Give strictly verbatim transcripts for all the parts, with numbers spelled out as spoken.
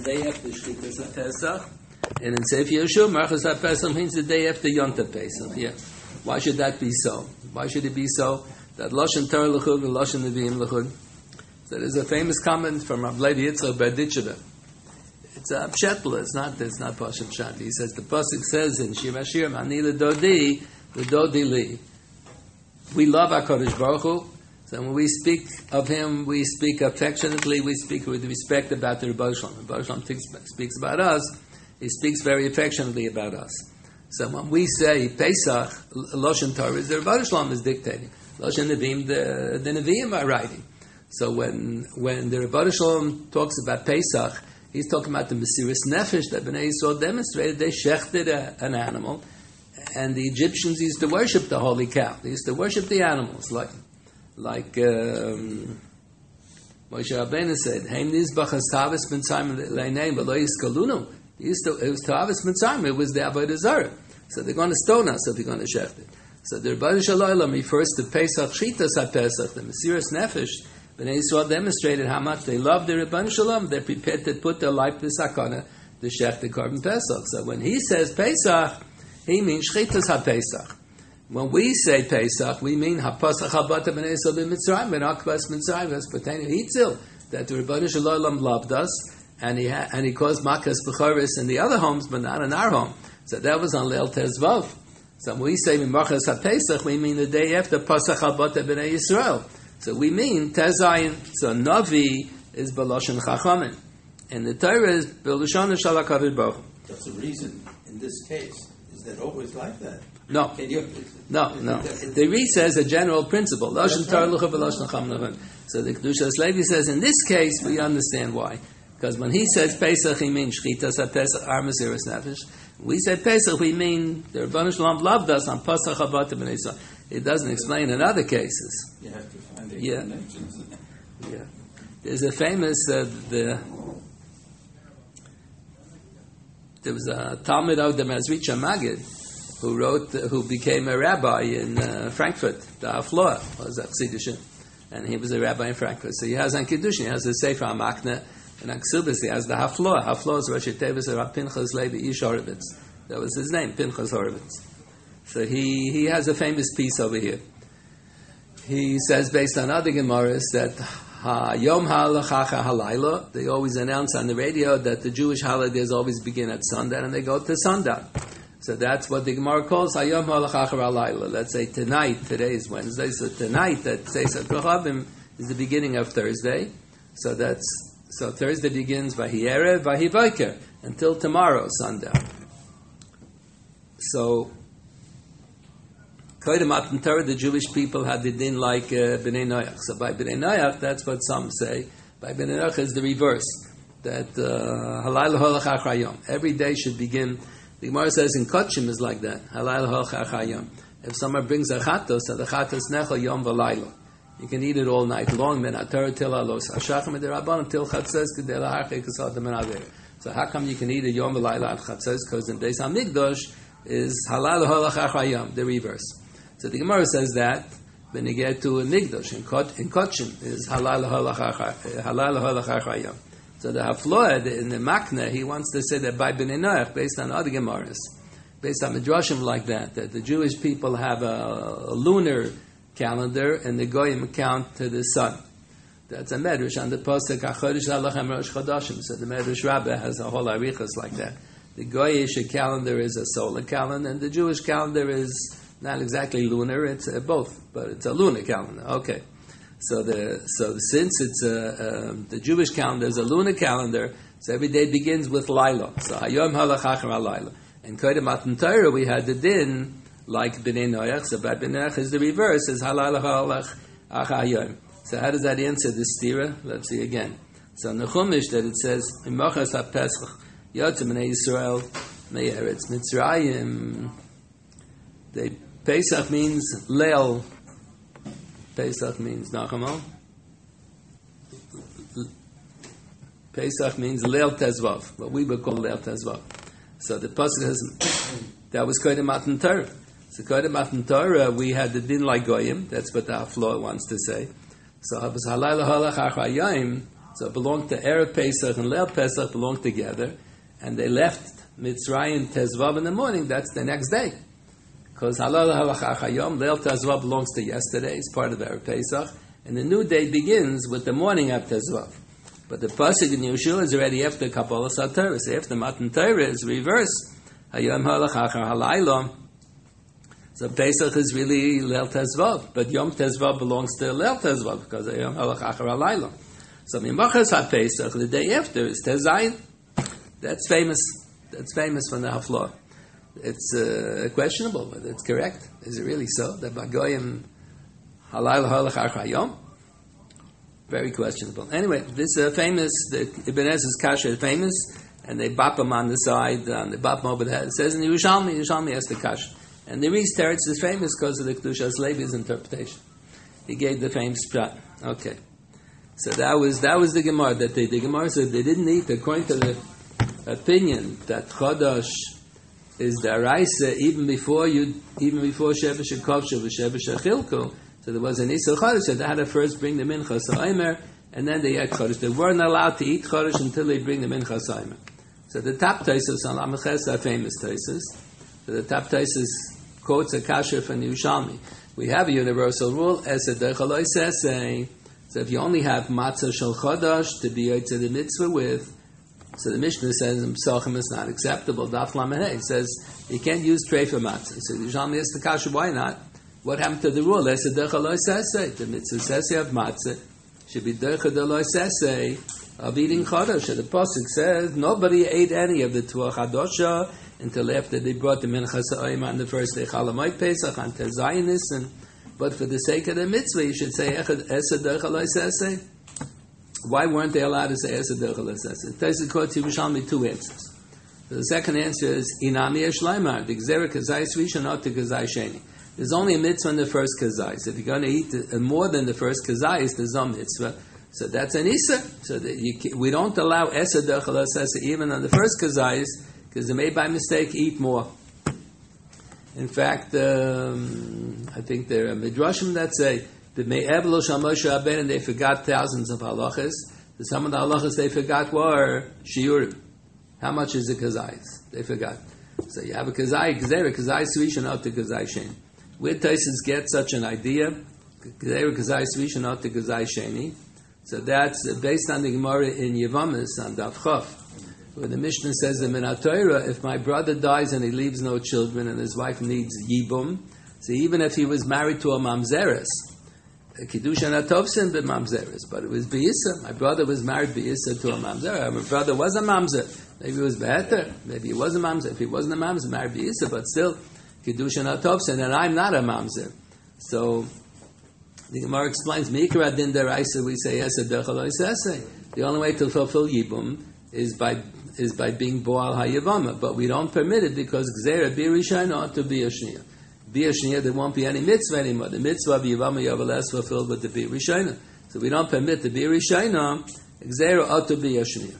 day after Shchitas HaPesach, and in Sefer Yeshua, Marchas HaPesach means the day after Yonta Pesach. Yeah. Why should that be so? Why should it be so? That Lashon Torah L'chud and Lashon Nevi'im L'chud. So there's a famous comment from Rav Levi Yitzchak Berditchever. It's a pshetla. It's not. It's not Pashem Shat. He says the pasuk says in Shir Hashirim, "Ani leDodi, leDodi li." We love HaKadosh Baruch Hu. So when we speak of Him, we speak affectionately. We speak with respect about the Rebbe Shalom. Rebbe Shalom speaks about us. He speaks very affectionately about us. So when we say Pesach, Lashon Torah, the Rebbe Shalom is dictating. Lashon Nevi'im, the the Nevi'im are writing. So when when the Rebbe Shalom talks about Pesach, he's talking about the Mesiris Nefesh that Bnei Yisrael demonstrated. They shechted a, an animal, and the Egyptians used to worship the holy cow. They used to worship the animals, like like um, Moshe Rabbeinu said, "Heim nizbach has tavis b'ntzayim le'neim v'lo yiskalunu." It was tavis b'ntzayim. It was the avodah zarah. So they're going to stone us if you're going to shecht it. So the Rebbe Shalom refers to Pesach Shchitas HaPesach, the Mesiris Nefesh. Bnei Yisrael demonstrated how much they love the Rebbe Shalom. They're prepared to put their life to sakana to shecht the korban Pesach. So when he says Pesach, he means Shchitas HaPesach. When we say Pesach, we mean HaPasach HaBata Bnei Yisrael b'Mitzrayim and Akvas Mitzrayim as pertaining to Hitzil, that the Rebbe Shalom loved us and he ha- and he caused Makas B'choris in the other homes, but not in our home. So that was on Leil Tezvav. So when we say Mimachas HaPesach, we mean the day after Pasach HaBata Bnei Yisrael. So we mean Tezayin. So Navi is B'Lashon Chachamim, and the Torah is B'Lashon Shel HaKadosh Baruch Hu. That's the reason in this case. Is that always like that? No, Can you, no, no. The Re says a general principle. Lashon Torah L'chud B'Lashon Chachamim. So the Kedushas Levi says in this case we understand why. Because when he says Pesach, he means Shchitas HaPesach, our Mesiris Nefesh. We say Pesach, we mean the Rebbe Shalom loved us on Pasach HaBata B'nei Yisrael. It doesn't explain in other cases. you have to find the Yeah. connections. Yeah. There's a famous, uh, the, there was a Talmud of the Mezritcha Magid who wrote, uh, who became a rabbi in uh, Frankfurt. The Hafloah was a Chassidishin. And he was a rabbi in Frankfurt. So he has on Kiddushin, he has the Sefer HaMakna, and Aksubis, he has the Hafloah. Hafloah is Rosh Tevis of Pinchas Levi Ish Horovitz. That was his name, Pinchas Horovitz. So he, he has a famous piece over here. He says, based on other Gemaras, that Yom HaLachacha Halayla, they always announce on the radio that the Jewish holidays always begin at sundown, and they go to sundown. So that's what the Gemara calls Hayom HaLachacha Halayla. Let's say tonight, today is Wednesday, so tonight, that Seis HaKochavim is the beginning of Thursday. So that's So Thursday begins Vahierev, Vahivoker, until tomorrow, sundown. So, Koydem Matan Torah, the Jewish people had the din like uh, Bnei Noach. So by Bnei Noach, that's what some say. By Bnei Noach is the reverse. That Halayla Holach Achayom. Every day should begin. The Gemara says in Kotchim is like that. Halayla Holach Achayom. If someone brings a chatos, so the chatos nechel yom v'layla. You can eat it all night long. So how come you can eat it yom v'layla at chatzos? Because in Beis Hamikdash is halal holach achayom, the reverse. So the Gemara says that when you get to a Migdash in Kot in Kotchim is halal holach achayom. So the Hafloah in the Makna, he wants to say that by Bnei Noach, based on other Gemaras, based on Midrashim like that, that the Jewish people have a, a lunar calendar and the Goyim count to the sun. That's a Medrash on the Pasuk HaChodesh Alachem Rosh Chodashim. So the Medrash Rabbah has a whole arichas like that. The Goyish calendar is a solar calendar, and the Jewish calendar is not exactly lunar. It's uh, both, but it's a lunar calendar. Okay. So the so since it's a, um, the Jewish calendar is a lunar calendar, so every day begins with Laila. So Hayom Halachachar Laila. And Koydem Matan Torah we had the din like Bnei Noach. So by Bnei Noach is the reverse, is Halal Halach Achayom. So how does that answer the stira? Let's see again. So in the Chumash that it says Mimachas HaPesach Yotzim Bnei Yisrael Me'eretz Mitzrayim. They Pesach means Leil. Pesach means Nachamon. Pesach means Leil Tezvav, what we would call Leil Tezvav. So the pasuk has that was Koydem Matan Torah. So Koydem Matan Torah, we had the din like Goyim. That's what the Hafloah wants to say. So it was Halayla Halach Achayim. So it belonged to Erev Pesach and Leil Pesach belonged together, and they left Mitzrayim Tezvav in the morning. That's the next day. Because Halal Halachach Hayom, Leil Tezvav belongs to yesterday, it's part of Erev Pesach, and the new day begins with the morning of Tezvav. But the pasuk in Yeshua is already after Kabbalah Satorah. So after Matan Torah is reverse. Hayom Halachach Halayla. So Pesach is really Leil Tezvav, but Yom Tezvav belongs to Leil Tezvav because Hayom Halachach Halayla. So Mimachas HaPesach, the day after, is Tezayin. That's famous. That's famous from the Haflah. It's uh, questionable whether it's correct. Is it really so? That Bagoyim Halayla Halachach Hayom? Very questionable. Anyway, this uh, famous, the Ibn Ezra's Kasha is famous, and they bop him on the side, on the bop him over the head. It says in the Yerushalmi, Yerushalmi has the Kasha. And the Reis Teretz is famous because of the Kedushas Levi's interpretation. He gave the famous prat. Okay. So that was that was the Gemara that they the Gemara said they didn't eat according to the opinion that Chodosh is the Araisa even before you even before Shebesh Kovsha v'Shebesh Achilko. So there was an Isel Chodesh, so they had to first bring the Mincha Sa'omer, and then they ate Chodesh. They weren't allowed to eat Chodesh until they bring the Mincha Sa'omer. So the top Taisus on Lamaches are famous Taisus. So the top Taisus quotes a kasher from the Yerushalmi. We have a universal rule, as a Dechaloi says, saying, so if you only have Matzah Shel Chodesh to be to the mitzvah with, so the Mishnah says in Psachim is not acceptable. Daf Lamed says you can't use treifa matzah. So the Yerushalmi asks the kasher, why not? What happened to the rule? As a Dechaloi says, the mitzvah says you have matzah. Should be Dechaloi says of eating Chodesh. The Pasuk says nobody ate any of the Tuach Hadosha until after they brought the Mincha Sa'omer on the first day Chalamoid Pesach on Tezayinis, and but for the sake of the mitzvah, you should say Echad Esed Derchaloi Sesei. Why weren't they allowed to say Esed Derchaloi Sesei? Taisus quotes Yerushalmi two answers. The second answer is Inami Yesh Laimar, the Gzera Kazai Svisha, not the Kazai Sheni. There's only a mitzvah in the first Kazai. So if you're going to eat the, uh, more than the first Kazai, there's a mitzvah. So that's an Issa. So that you can, we don't allow Esed Derchaloi Sesei even on the first Kazais, because they may by mistake eat more. In fact, um, I think there are midrashim that say that me'evlo shal Moshe Rabbeinu they forgot thousands of halachas. Some of the halachas they forgot were shiurim. How much is a kazayis? They forgot. So you have a kazai, kazayra, kazai svisha, not the kazai sheni. Where Taisus get such an idea? Kazayra, kazai svisha, not the kazai sheni. So that's based on the Gemara in Yevamis on Daf Chof, where the Mishnah says in Minat Torah, if my brother dies and he leaves no children and his wife needs yibum, so even if he was married to a mamzeres, kiddushan atovsin be mamzeres, but it was beisa. My brother was married beisa to a mamzer. My brother was a mamzer. Maybe it was better. Maybe he was a mamzer. If he wasn't a mamzer, married beisa, but still kiddushan atovsin, and I'm not a mamzer. So the Gemara explains, Mikra din deraisa, we say yes, the only way to fulfill yibum is by is by being boal hayavama, but we don't permit it because gzera birishayna ought to be a shnia. Be a shnia, there won't be any mitzvah anymore. The mitzvah of yavama yaveles fulfilled with the birishayna, so we don't permit the birishayna. Gzera ought to be a shnia.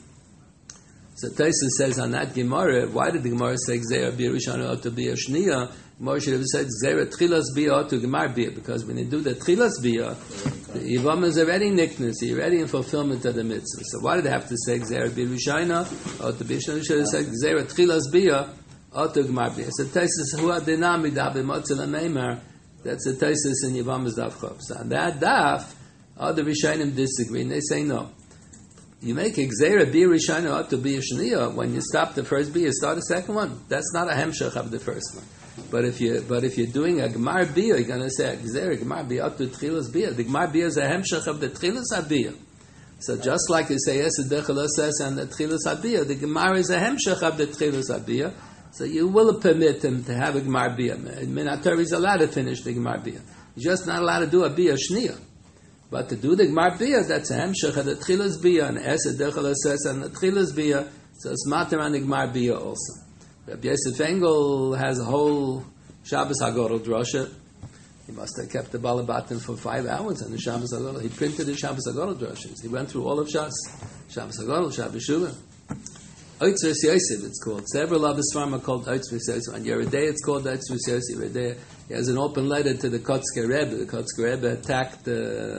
So Taisus says on that Gemara, why did the Gemara say gzera birishayna ought to be a shnia? Gemara should have said gzera tchilas bia ought to gemar bia, because when you do the tchilas bia, the Yivam is already nickness, he's already in fulfillment of the mitzvah. So why did they have to say Gzera Birishayna? Or the Bishna should have said Gzera Tchilas Bia, or to Gmar Bia. So Taisus, who are dinami dabi motzil ameimer, that's the Taisus in Yivam's Daf Chov. So on that Daf, all the Rishayim disagree, and they say no. You make a Gzera Birishayna ought to be a Shaniya. When you stop the first Bia, start the second one. That's not a Hemshech of the first one. But if you but if you're doing a Gemar Bia, you're going to say a Gzera Gemar Bia up to Tchilas Bia. The Gemar Bia is a hemshech of the Tchilas Abia. So just like you say yes, the Dechalot says and the Tchilas Abia, the Gemar is a hemshech of the Tchilas Abia. So you will permit him to have a Gemar Bia. Minat Torah is allowed to finish the Gemar Bia. He's just not allowed to do a Bia Shniya. But to do the Gemar Bia, that's a hemshech of the Tchilas Bia, and es the Dechalot says and the Tchilas Bia. So it's matter on the Gemar Bia also. Rabbi Yosef Engel has a whole Shabbos Hagorel drasha. He must have kept the Balabatim for five hours on the Shabbos Hagorel. He printed the Shabbos Hagorel drashas. He went through all of Shas. Shabbos Hagorel, Shabbos Shuvah. Oitz Ves Yosef, it's called. Several other svarim are called Oitz Ves Yosef. On Yeridei, it's called Oitz Ves Yosef. Yeridei, he has an open letter to the Kotzker Rebbe. The Kotzker Rebbe attacked the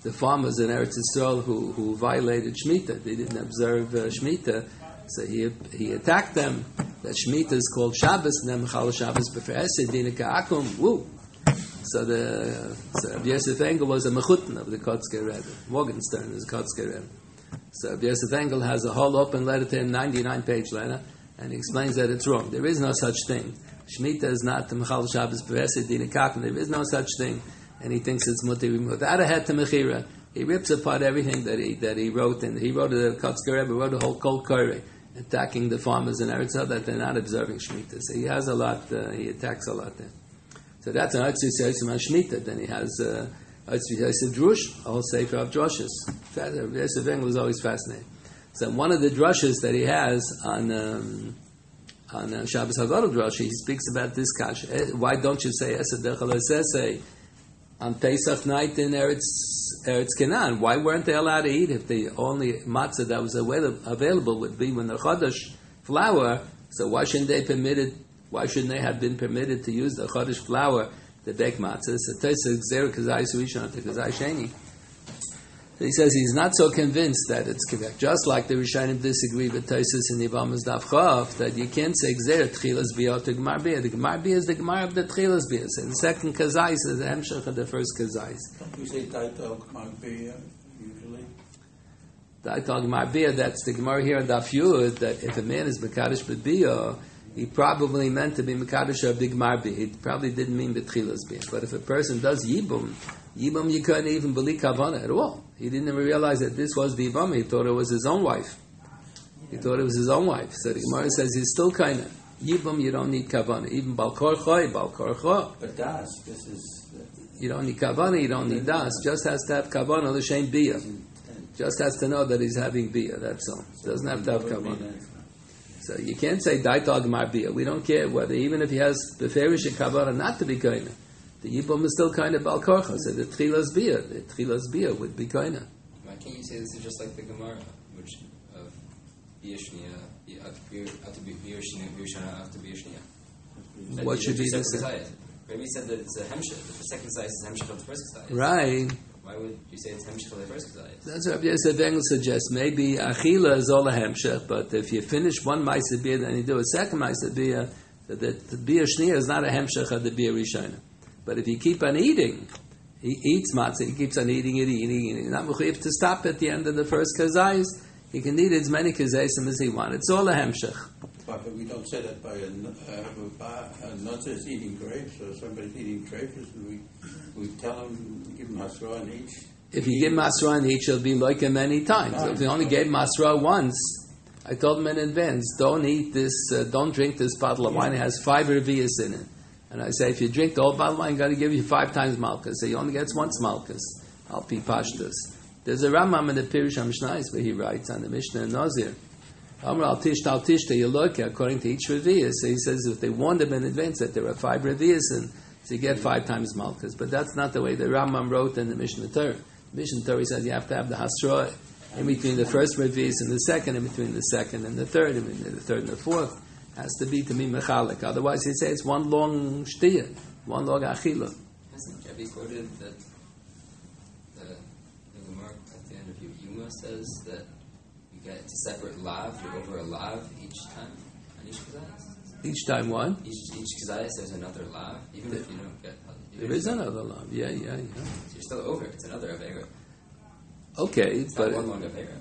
the farmers in Eretz Yisrael who, who violated Shemitah. They didn't observe uh, Shemitah, so he he attacked them. That Shemitah is called Shabbos, and then Mechal Shabbos b'Feresid Dina Ka'akum. Woo! So the so Rabbi Yosef Engel was a mechutin of the Kotzker Rebbe. Morgenstern is a Kotzker Rebbe. So Rabbi Yosef Engel has a whole open letter to him, ninety-nine page letter, and he explains that it's wrong. There is no such thing. Shemitah is not the Mechal Shabbos b'Feresid Dina Ka'akum. There is no such thing. And he thinks it's mutter without a het to mechira. He rips apart everything that he that he wrote, and he wrote the Kotzker Rebbe wrote a whole Kol Koreh attacking the farmers in Eretz Yisrael that they're not observing Shemitah. So he has a lot. Uh, he attacks a lot there. So that's an Eretz Yisrael on Shemitah. Then he has uh, Eretz Yisrael Drush, a whole sefer of drushes. Yosef Engel was always fascinating. So one of the drushes that he has on um, on uh, Shabbos Hagadol Drush, he speaks about this kash. Why don't you say Esed Dechel Esesei on Pesach night in Eretz, Eretz Canaan? Why weren't they allowed to eat if the only matzah that was available would be when the Chodesh flour? So why shouldn't they permitted? Why shouldn't they have been permitted to use the Chodesh flour to bake matzah? So Tosfos Gzeira Kazai Rishon to Kazai Sheni. He says he's not so convinced that it's correct. Just like the Rishonim disagree with Tosfos and Yevamos Daf Chav, that you can't say Gzeira Tchilas Biyah to Gemar Biyah. The Gemar Biyah is the Gemar of the Tchilas Biyah. So the second Kazais is the Hemshech of the first Kazais. Don't you say Taital Gemar Biyah usually? Taital Gemar Biyah, that's the Gemar here in Daf Yud, that if a man is Mekadosh B'Biyah, he probably meant to be Mekadosh of the Gemar Biyah. He probably didn't mean the Tchilas Biyah. But if a person does Yibum, Yibam, you couldn't even believe Kavana at all. He didn't even realize that this was the Yibam. He thought it was his own wife. He thought it was his own wife. So the Gemara says he's still kind of Yibam. You don't need Kavana. Even Balkor Choy, Balkor Choy. But Das, this is. You don't need Kavana. You don't need Das. Just has to have Kavana l'shem Biyah. Just has to know that he's having Biyah. That's all. Doesn't have to have Kavana. So you can't say Daital Gemar Biyah. We don't care whether even if he has Beferish and Kavana not to be kind of. The Yibam is still kind of Bal Korcha. So the Tchilas Biyah, the Tchilas Biyah would be kind of. Why can't you say this is just like the Gemara, which of Biyashniya, after Biyashniya, Biyashana, after Biyashniya? What should be the second? Maybe said that it's a Hemshech, that the second size is Hemshech of the first size. Right. Why would you say it's Hemshech of the first size? That's what Rabbi Yosef Engel suggests. Maybe Achila is all a Hemshech, but if you finish one Ma'aseh Biyah, then you do a second Ma'aseh Biyah, that the Biyashniya is not a Hemshech of the Biyah Rishona. But if you keep on eating, he eats matzah, he keeps on eating it, eating, eating. Not mechuyev to stop at the end of the first kazais. He can eat as many kazaisim as he wants. It's all a hemshech. But we don't say that by a, uh, a nutzer is eating grapes or somebody's eating grapes, and we, we tell him, give him masra on each. If you give masra on each, it'll be like him many times. No, if you only gave masra once, I told him in advance, don't eat this, uh, don't drink this bottle of wine. It has five revius in it. And I say, if you drink the whole bottle of wine, I'm going to give you five times malchus. So he only gets once malchus. Al pi pashtus. There's a Rambam in the Pirush HaMishnayos where he writes on the Mishnah and Nazir. Amr al tish tal tishta, you look according to each revius. So he says if they warned him in advance that there are five revius, and so you get five times malchus. But that's not the way the Rambam wrote in the Mishnah Torah. The Mishnah Torah says you have to have the hasra in between the first revius and the second, in between the second and the third, in between the third and the fourth. Has to be to be mechalik. Otherwise, he says it's one long shtiyah, one long achila. Hasn't Rebbe quoted that the, the Gemara at the end of Yuma says that you get to separate lav, you're over a lav each time on each kazayas? Each time what? Each each kazayas there's another lav, even if you don't get. There is another lav. Yeah, yeah, yeah. So you're still over. It's another avera. Okay, it's but not one long avera.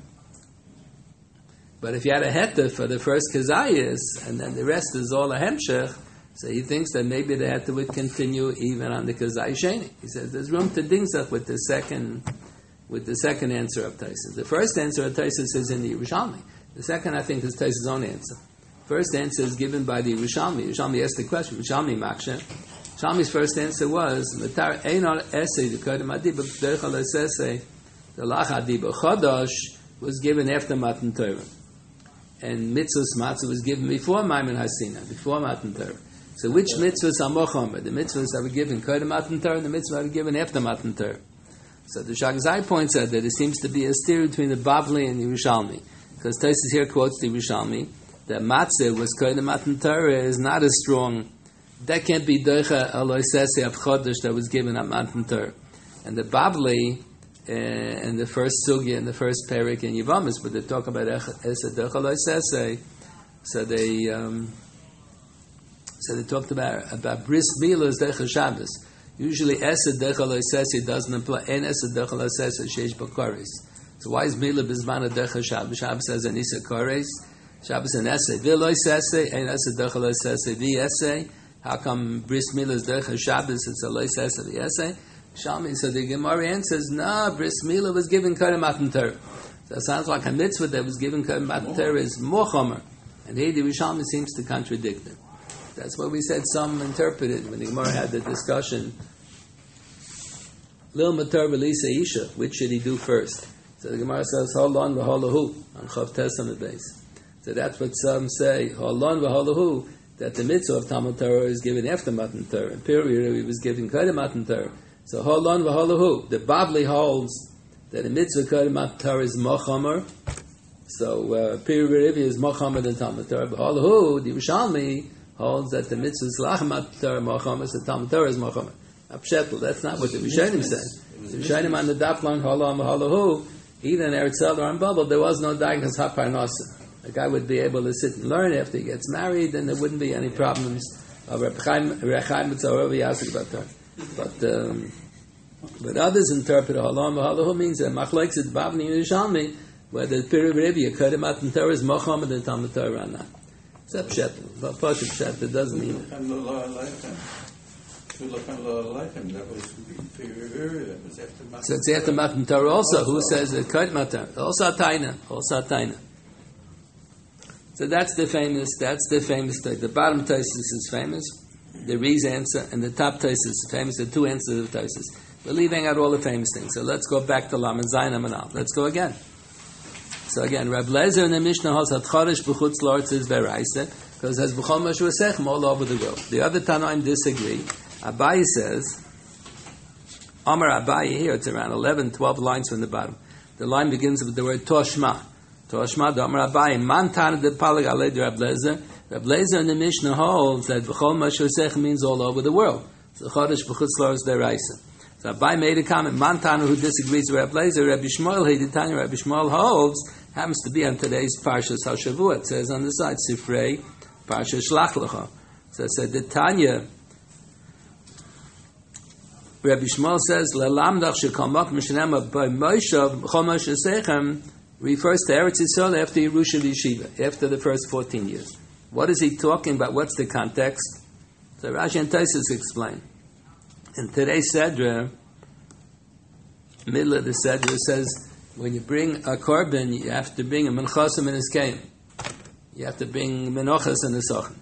But if you had a heta for the first kazayas, and then the rest is all a hemshech, so he thinks that maybe the heta would continue even on the kazay sheni. He says there's room to dingzach with the second, with the second answer of Taisus. The first answer of Taisus is in the Yerushalmi. The second, I think, is Taisus' own answer. First answer is given by the Yerushalmi. Yerushalmi asked the question. Yerushalmi makshe. Yerushalmi's first answer was Matar Einar Esei the Kodem Adibah Derechal Esei the Lach Adibah Chodosh was given after Matan Torah. And mitzvahs matzah was given before Maimon Hasina, before Matan Torah. So which mitzvahs are mochomer? The mitzvahs that were given Kodem Matan Torah and the mitzvahs that were given after Matan Torah. So the Shagzai points out that there seems to be a steer between the Bavli and the Yerushalmi. Because Tosfos here quotes the Yerushalmi, that matzah was Kodem Matan Torah is not as strong. That can't be Doicha Eloi Sesi of Chodesh that was given at Matan Torah. And the Bavli and the first sugya and the first perik in Yivamis, but they talk about Esed Dechal Sese. So they um, so they talked about about bris milas Dechal Shabbos. Usually Esed Dechal Sese doesn't apply, and Esed Dechal Sese sheish b'kares. So why is Mila Bizman Dechal Shabbos? Shabbos says Anisa Kares. Shabbos and Esed Viloi Sese and Esed Dechal Sese vi Ese. How come bris milas Dechal Shabbos it's a loy Sese vi Ese? Shalmi, so the Gemara answers, no, bris milah was given Kodem Matan Torah. So it sounds like a mitzvah that was given Kodem Matan Torah is more chomer. And here the Rishalmi seems to contradict it. That's what we said some interpreted when the Gemara had the discussion. Lil Matar Belisa Isha, which should he do first? So the Gemara says, Hold on v'holahu, on Chav Tes on the base. So that's what some say, Hold on v'holahu, that the mitzvah of Talmud Torah is given after Matan Torah. In period, he was given Kodem Matan Torah. So hold on v'holahu. The Bavli holds that the mitzvah Kodem Matan Torah is mochamer. So uh, period is mochamer than Talmud Torah. V'holahu, the Yerushalmi holds that the mitzvah is lach Matan Torah mochamer, so Talmud Torah is mochamer. Apshetel, that's not what the Rishonim said. The Rishonim on the daf line hold on v'holahu. Either in Eretz Yisrael or in Babel, there was no diagnosis haparnasa. A guy would be able to sit and learn after he gets married, and there wouldn't be any problems of Reb Chaim Mitzvah or Rabbi Yasik about that. But um, but others interpret Halam V'Halahu means that Machlekes at Bavli and Yerushalmi, where the period of Rebbe Kodem Matan Torah is Mochamed and Talmud Torah or not. It's a pshat, but Pasha pshat, it doesn't mean it. So it's after Matan Torah also. Who says that Kodem Matan? Also Taina, also Taina. So that's the famous. That's the famous. The bottom Taisus is famous. The Rees answer and the top Taisus is famous. The two answers of Taisus. We're leaving out all the famous things. So let's go back to Lamed Zayin Amanal. Let's go again. So again, Reb Lezer in the Mishnah holds that Chodesh b'chutz la'aretz is veraisa because it has b'chol mashu esechem all over the world. The other Tanoim disagree. Abaye says, Amar Abaye here, it's around eleven, twelve lines from the bottom. The line begins with the word Toshma. Toshma, the Amar Abaye, Man Tana de Palag Alei de Reb Lezer. Reb Lezer in the Mishnah holds that b'chol mashu esechem means all over the world. So Chodesh b'chutz la'aretz is veraisa. So Abai made a comment. Mantana, who disagrees with Reb Lezer, Rabbi Shmuel, Heditanya, Rabbi Shmuel holds, happens to be on today's Parshas HaShavua. It says on the side, Sifrei, Parshas Shlach Lecha. So it said, the Tanya, Rabbi Shmuel says, Lelamdach shekalmak mishnema by Moshav, Chomash Esechem, refers to Eretz Yisrael after Yerusha Yeshiva, after the first fourteen years. What is he talking about? What's the context? So Rashi and Taisus explain. In today's Sedra, middle of the Sedra says, when you bring a korban, you have to bring a menchasim and a skeim. You have to bring menochas and a sochem.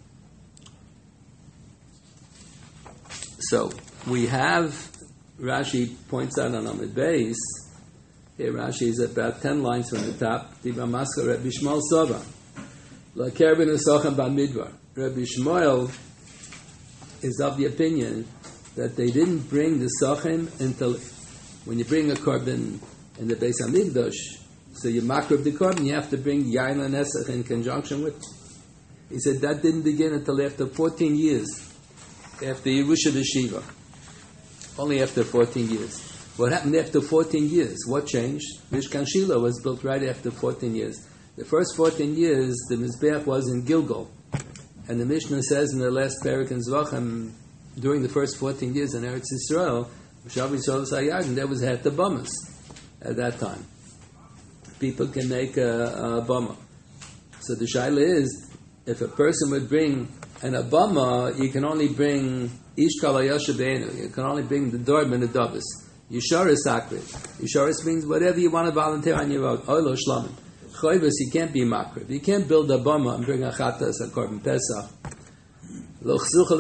So we have, Rashi points out on Amud Beis, here Rashi is about ten lines from the top, Diba Maska Rabbi Shmuel Sova, La Kerbin Esochem Bamidbar. Rabbi Shmuel is of the opinion that they didn't bring the sochem until when you bring a korban in the Beis Hamikdash, so you makrov the korban, you have to bring yain and nesach in conjunction with. He said that didn't begin until after fourteen years, after Yerusha Yeshiva. Only after fourteen years. What happened after fourteen years? What changed? Mishkan Shiloh was built right after fourteen years. The first fourteen years, the Mizbeach was in Gilgal, and the Mishnah says in the last parak in Zvachim, during the first fourteen years in Eretz Yisrael, Shav Yisrael Sayagin, there was Het Abamas at that time. People can make a, a Abama. So the shaila is, if a person would bring an Abama, you can only bring Ishkal Ayashabenu, you can only bring the Dorb and the Davis. Yisharis Akrid. Yisharis means whatever you want to volunteer on your own. Oilo Shlamim. Choyvus, you can't be Makrib. You can't build a Abama and bring a Chatas, a Korban Pesach. It's a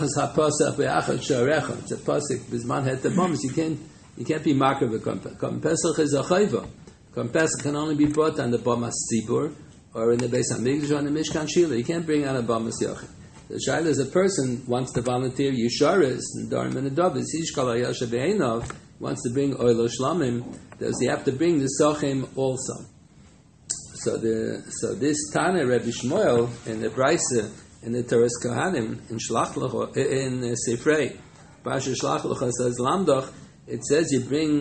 pasuk. Bisman het the You can't you can't be marked with Korban Pesach is a chayva. Korban Pesach can only be brought on the Bamas Tzibur or in the Beis Hamikdash or in the Mishkan Shila. You can't bring on a Bamas Yachid. The shaila is a person wants to volunteer Yisharis and Darim and Adavis. Yishkal Ayasha Be'enov wants to bring Oilo Shlamim. Does he have to bring the Sochem also? So the so this Tana Rabbi Shmuel in the Brisa in the Teres Kohanim, in Shlach Lecha, in uh, Sifrei, Pasha Shlach Lecha says, Lamdach, it says you bring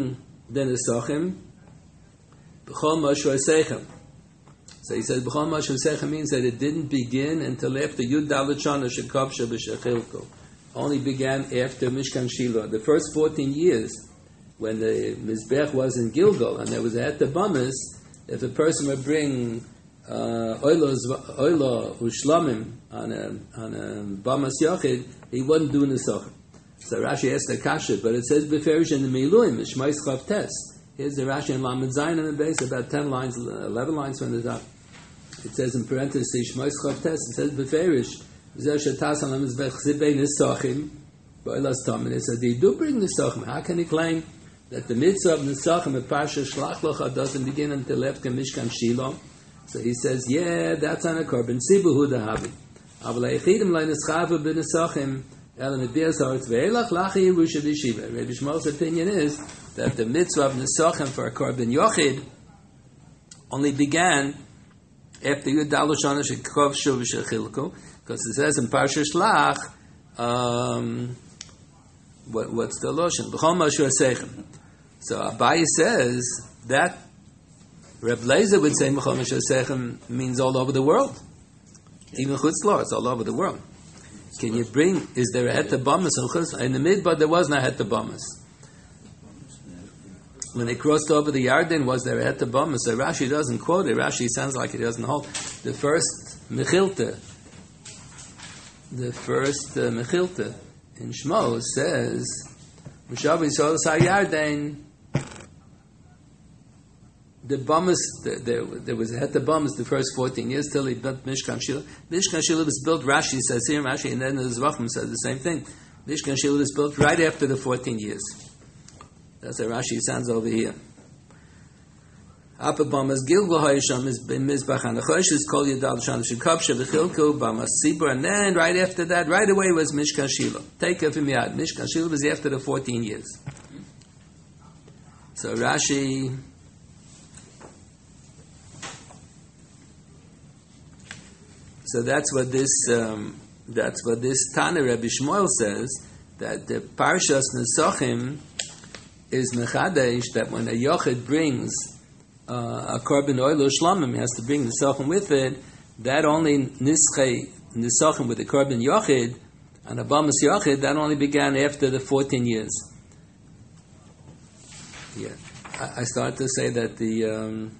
the Nesachim, B'chol Moshe Seichem. So he says, B'chol Moshe Seichem means that it didn't begin until after Yud Dalet Shana Shekavsha B'Shechilko. Only began after Mishkan Shiloh. The first fourteen years, when the Mizbech was in Gilgal, and there was a Het Bamas, if a person would bring uh, Oilo Ushlamim on a, on a Bamas Yachid, he wouldn't do Nesachim. So Rashi asked the Kasha, but it says Beferish in the Miluim, Shmais Chav Tes. Here's the Rashi in Lamed Zayin in the base, about ten lines, eleven lines from the top. It says in parentheses, Shmais Chav Tes, it says Beferish, Zeh Shetas on Mizbech Zibei Nesachim, Ba'elas Tamin. It said, they do bring Nesachim. How can he claim that the mitzvah of Nesachim at Parsha Shlach Locha doesn't begin until after Mishkan Shiloh? So he says, yeah, that's on a korban Sibuhu Dahavi. Aval Eichidim Leineschavu B'Nesachim Elam Edbias Haaretz Ve'elach Lachi Yerusha B'Shiva. Rabbi Shmuel's opinion is that the mitzvah of Nesachim for a korban Yochid only began after Yud Dalet Shana Shekov Shuv Shechilko, because it says in Parsha Shlach, um, what, what's the lotion? B'chol Moshe Seichem. So Abaye says that Reb Leizer would say B'chol Moshe Seichem means all over the world. Even Chutz La'aretz, it's all over the world. Can you bring, is there a Het Bamas in Chutz? In the Midbar there was no Het Bamas. When they crossed over the Yarden, was there a Het Bamas? So Rashi doesn't quote it. Rashi sounds like it doesn't hold. The first Mechilta, the first uh, Mechilta in Shmos says, Mushav Yisrael Yarden. The Bamas, the, there, there was a Het Bamas the first fourteen years till he built Mishkan Shiloh. Mishkan Shiloh was built, Rashi says here, Rashi, and then the Zvachim says the same thing. Mishkan Shiloh was built right after the fourteen years. That's how Rashi sounds over here. Apa Bamas Gilgal Hayisham is Mizbach HaNachosh is Kol Yadal Shan Shekavsha V'Chilko Bamas Sibur, and then right after that, right away was Mishkan Shiloh. Take it from Yad. Mishkan Shiloh was after the fourteen years. So Rashi. So that's what this um, that's what this Tana Rabbi Shmuel says, that the Parshas Nesachim is mechadesh, that when a yochid brings uh, a korban oil or shlamim, he has to bring Nesachim with it. That only nischei Nesachim with the korban yochid and a bamas yochid, that only began after the fourteen years. Yeah, I, I started to say that the. Um,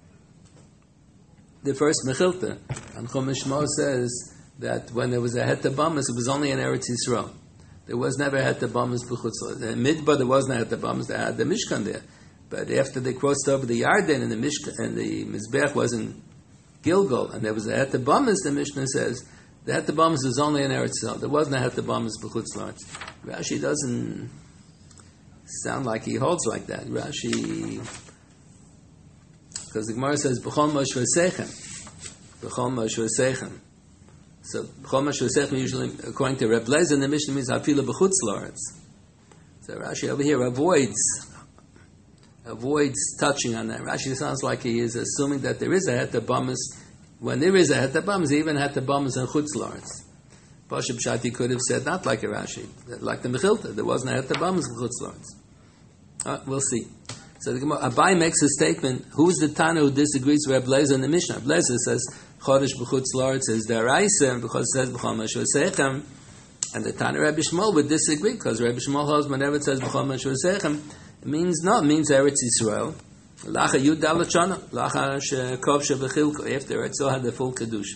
The first Mechilta, and Chumash Shmo says that when there was a Het Bamas, it was only in Eretz Yisrael. There was never a Het Bamas b'chutz. In Midbar there was no Het Bamas. They had the Mishkan there, but after they crossed over the Yarden and the Mishkan and the Mizbech was in Gilgal, and there was a Het Bamas, the Mishnah says the Het Bamas was only in Eretz Yisrael. There wasn't a Het Bamas b'chutz. Rashi doesn't sound like he holds like that. Rashi. Because the Gemara says, B'chol Moshe Seichem. B'chol Moshe Seichem. So, B'chol Moshe Seichem usually, according to Reb Leizer, in the Mishnah means Hafila B'chutz La'aretz. So Rashi over here avoids, avoids touching on that. Rashi sounds like he is assuming that there is a Het Bamas. When there is a Het Bamas, even Het Bamas in Chutz La'aretz. Pasha Pshati could have said not like a Rashi, like the Mechilta. There wasn't a Het Bamas in Chutz La'aretz. Uh, we'll see. So the Gemara, Abai makes a statement. Who's the Tana who disagrees with Reb Leizer in the Mishnah? Reb Leizer says Chodesh b'chutz la'aretz is deraisa because it says b'chol Moshe Seichem, and the Tana Rabbi Shmuel would disagree because Rabbi Shmuel holds whenever it says b'chol Moshe Seichem, it means no, it means Eretz Yisrael. Lacha Yud Dalet Shana, lacha shekov shebechilko. After Eretz Yisrael had the full kedusha.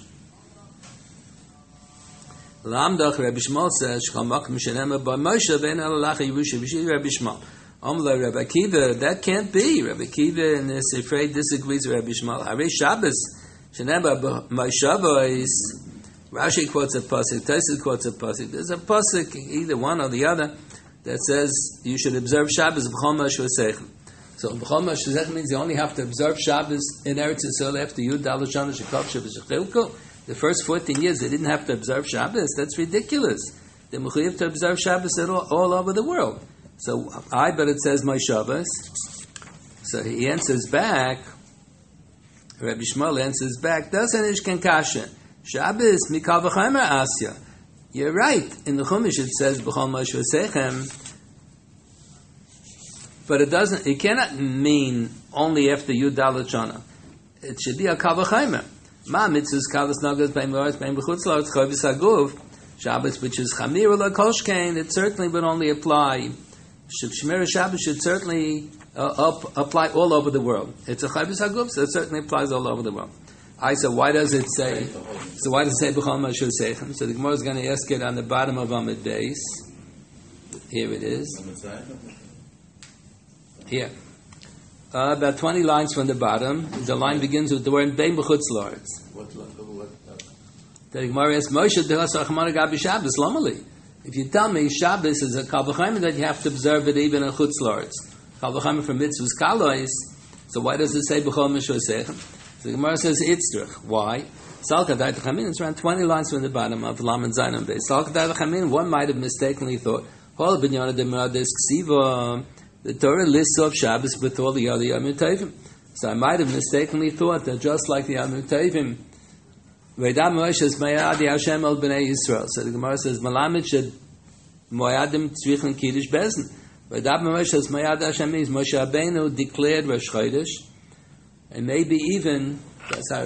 Lamdach Rabbi Shmuel says shchamak mishenema by Moshe ben alacha Yerusha b'shir Rabbi Shmuel. Amla Rabbi Akiva, that can't be. Rabbi Akiva in this afraid disagrees with Rabbi Shmuel. Harei Shabbos, Sheneba Ma'Shavos. Rashi quotes a pasuk, Tosfos quotes a pasuk. There's a pasuk, either one or the other, that says you should observe Shabbos b'chol Moshe Seichem. So b'chol Moshe Seichem means you only have to observe Shabbos in Eretz Yisrael after Yud Dalet Shana Shekov Shebechilko. The first fourteen years they didn't have to observe Shabbos. That's ridiculous. They mechuyev to observe Shabbos all, all over the world. So I bet it says my Shabbos. So he answers back. Rabbi Shmuel answers back. Doesn't ishken kasha Shabbos mikal v'chaymer asya. You're right. In the Chumash it says b'chol Moshe Seichem. But it doesn't. It cannot mean only after Yud Dalet Shana. It should be a kavachaymer. Ma mitzvahs kavas nagas bein v'aretz bein b'chutz la'aretz chavis haguv. Shabbos, which is chamir la koshkein, it certainly would only apply. Shemir Shabbos should certainly uh, up, apply all over the world. It's a chavis haguv, so it certainly applies all over the world. I said, why does it say? So why does it say b'chol ma'asher seichem? So the Gemara is going to ask it on the bottom of Amud Beis. Here it is. Here. Uh, about twenty lines from the bottom, the line begins with the word Bein B'chutz La'aretz. The Gemara asks, Moshe D'Has Rachmana Gabi Shabbos, Lomali. If you tell me Shabbos is a Kal V'Chaymer, that you have to observe it even in Chutz La'aretz. Kal V'Chaymer for mitzvahs Kalois, so why does it say B'chol Mishor Seichem? So the Gemara says Itzrich. Why? Salka Dai T'chamin, it's around twenty lines from the bottom of Lam and Zayin Beis. Salka Dai T'chamin, one might have mistakenly thought, Hol B'nyana D'Merades Ksiva. The Torah lists off Shabbos with all the other Yom Tovim. So I might have mistakenly thought that just like the Yom Tovim, Ve'dam Moshe Mayadi Hashem El Bnei Yisrael. So the Gemara says, Malamed Shed Moyadim Tzrichen Kiddush Bezen. Ve'dam Moshe Mayadi Hashem means Moshe Rabbeinu declared Rosh Chodesh, and maybe even that's how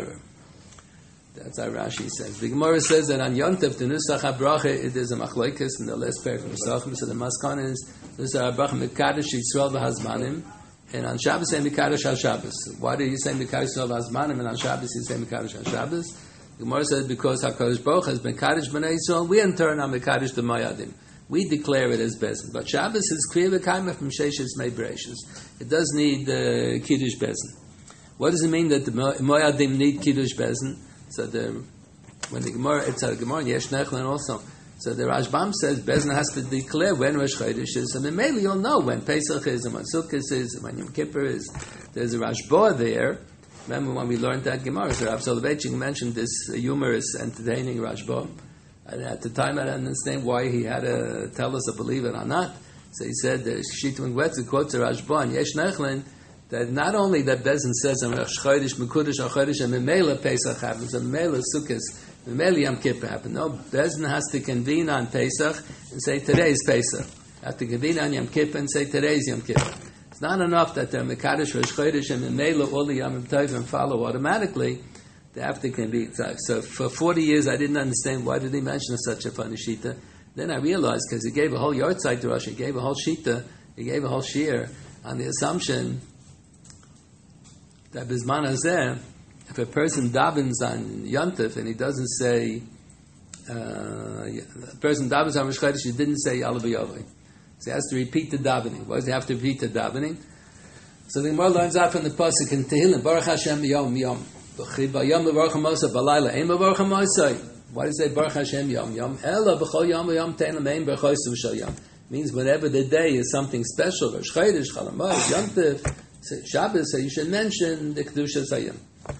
that's how Rashi says. The Gemara says that on Yom Tov the Nusach HaBracha it is a machlokes in the last pair from Pesachim. So the Maskana is Nusach HaBracha Mekadosh Yisrael v'Hazmanim, and on Shabbos say Mekadosh HaShabbos. Why do you say Mekadosh Yisrael v'Hazmanim, and on Shabbos you say Mekadosh HaShabbos? The Gemara says because HaKadosh Baruch has been Mekadosh B'nai Yisrael, we in turn are Mekadosh the Moyadim. We declare it as Bezin. But Shabbos is Kriya V'Kaima from Sheshes Mei Bereishis. It does need uh, Kiddush Bezin. What does it mean that the Moyadim need Kiddush Bezin? So the when the Gemara, it's a Gemara in Yesh Nechlin also. So the Rashbam says Bezin has to declare when Rosh Chodesh is, and then maybe you'll know when Pesach is, and when Sukkot is, and when Yom Kippur is. There's a Rashba there. Remember when we learned that Gemara? So Rav Soloveitchik mentioned this humorous, entertaining Rashba, and at the time I didn't understand why he had to tell us to believe it or not. So he said the Shitun Gwetz quotes a Rashba in Yesh Nechlin, that not only that Bezin says in Rosh Chodesh, Mekudesh HaChodesh, and Memela Pesach happens, and Memela Sukkot, Memela Yom Kippur happens. No, Bezin has to convene on Pesach and say today is Pesach. Have to convene on Yom Kippur and say today is Yom Kippur. It's not enough that they're Mekadosh Rosh Chodesh and Memela all the Yom Tovim follow automatically. They have to convene. So for forty years I didn't understand why did he mention such a funny shita. Then I realized because he gave a whole yahrzeit to Rosh, he gave a whole shita, he gave a whole shiur on the assumption that Bizman Hazeh, if a person davens on Yontif and he doesn't say, uh, a person davens on Rosh Chodesh, he didn't say Yalla B'Yovai. So he has to repeat the davening. Why does he have to repeat the davening? So the Gemara learns out from the Pasuk in Tehillim, Baruch Hashem Yom Yom. B'Yom L'Baruch HaMosai, B'Layla Ein L'Baruch HaMosai. Why does it say Baruch Hashem Yom Yom? Ela B'Chol Yom Yom Tein L'Mein B'Chol Yisrael Yom. Means whenever the day is something special, Rosh Chodesh, Chol Hamoed, Yontif, Shabbos, so you should mention the Kedusha Zayim.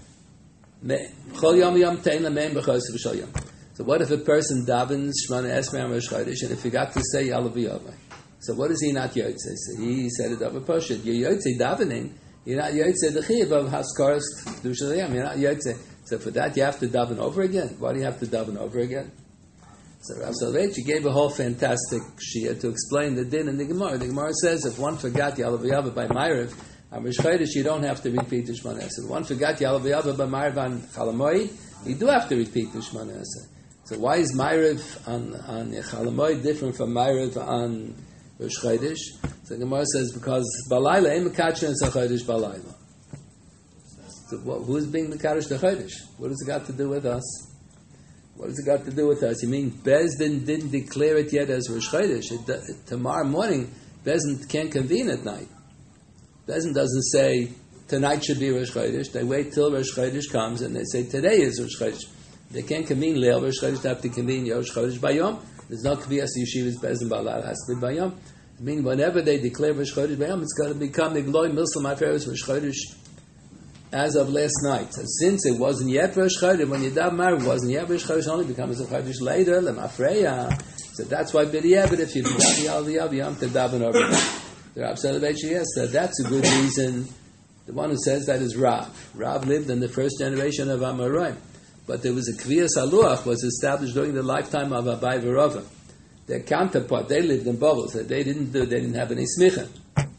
Chol Yom Yom Tein L'Mein B'Chol Yisrael Yom. So what if a person davens Shemana Esrei on Rosh Chodesh and he forgot to say Yalla B'Yovai? So what is he not Yotzei? So he said it over Poshet. You're Yotzei davening. You're not Yotzei the Chiv of Haskaras Kedusha Zayim. You're not Yotzei. So for that you have to daven over again. Why do you have to daven over again? So Rav Soloveitchik gave a whole fantastic shia to explain the din in the Gemara. The Gemara says if one forgot Yalla B'Yovai by Ma'ariv on Rosh Chodesh, you don't have to repeat the Shemona Esrei. If one forgot Yalla B'Yovai by Ma'ariv on Chol Hamoed, you do have to repeat the Shemona Esrei. So why is Ma'ariv on on Chol Hamoed different from Ma'ariv on Rosh Chodesh? So the Gemara says because Balayla ain't Mekadsheh and Chodesh Balayla. So what, who's being Mekadosh the Chodesh? What has it got to do with us? What has it got to do with us? You mean Bezdin didn't declare it yet as Rosh Chodesh? It, it, tomorrow morning, Bezdin can't convene at night. Bezdin doesn't say tonight should be Rosh Chodesh. They wait till Rosh Chodesh comes and they say today is Rosh Chodesh. They can't convene Leil Rosh Chodesh. They have to convene Rosh Chodesh Bayom. There's no Kviyas Yeshivas Bezdin Balal. It has to be Bayom. I mean, whenever they declare Rosh Chodesh Bayom, it's going to become Igloi Milsal Maferes Rosh Chodesh as of last night. So since it wasn't yet Rosh Chodesh, when you daven Ma'ariv, it wasn't yet Rosh Chodesh, only becomes a Chodesh later, Lemafreya. So that's why B'di'evit, if you forgot the Al V'yav, you have to daven over it. The Rav Soloveitchik yes, said that's a good reason. The one who says that is Rav. Rav lived in the first generation of Amoraim. But there was a Kviyas Haluach was established during the lifetime of Abai V'Rava. Their counterpart, they lived in bubbles. So they didn't do, they didn't have any smicha.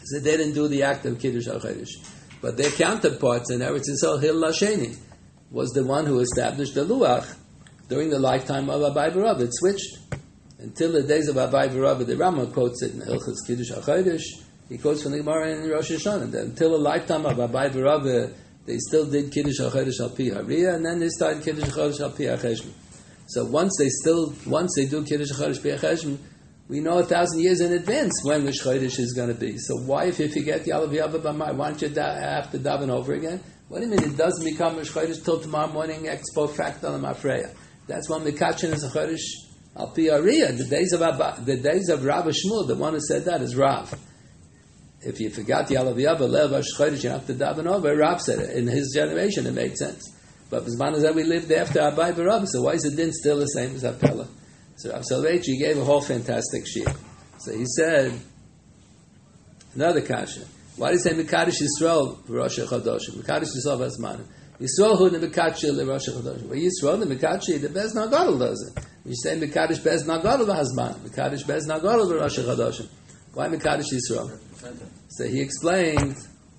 So they didn't do the act of Kiddush HaChodesh. But their counterparts in Eretz Yisrael, Hillel Hasheni, was the one who established the Luach during the lifetime of Abai Barav. It switched. Until the days of Abai Barav, the Rama quotes it in Hilchos Kiddush HaChodesh. He quotes from the Gemara in Rosh Hashanah. That until the lifetime of Abai Barav, they still did Kiddush HaChodesh al Pi Hariyah, and then they started Kiddush HaChodesh al Pi HaCheshbon. So once they still, once they do Kiddush HaChodesh Pi HaCheshbon, we know a thousand years in advance when Rosh Chodesh is going to be. So why, if you forget Yalav Yava B'mai, why don't you da- have to daven over again? What do you mean it doesn't become Rosh Chodesh till tomorrow morning, ex post facto on Mafreya? That's when Mikachin is a Chodesh al Pi Ariyah. The days of Abba, the days of Rav Shmuel, the one who said that is Rav. If you forgot Yalav Yava, Lev Rosh Chodesh, you have to daven over. Rav said it. In his generation, it made sense. But Bisman is that we lived after Abai Barav, so why is the din still the same as Apella? So Rav Soloveitch gave a whole fantastic sheet. So he said, another kasha. Why do you say Mekadosh Yisrael for Rosh Chodesh? Mekadosh Yisrael Vazman. Yisrael hu nemekadosh le Rosh Chodesh. Well, Yisrael nemekadosh the Bez Nagadol does it. You say Mekadosh Bez Nagadol Vazman. Mekadosh Bez Nagadol for Rosh Chodesh. Why Mekadosh Yisrael? So he explained.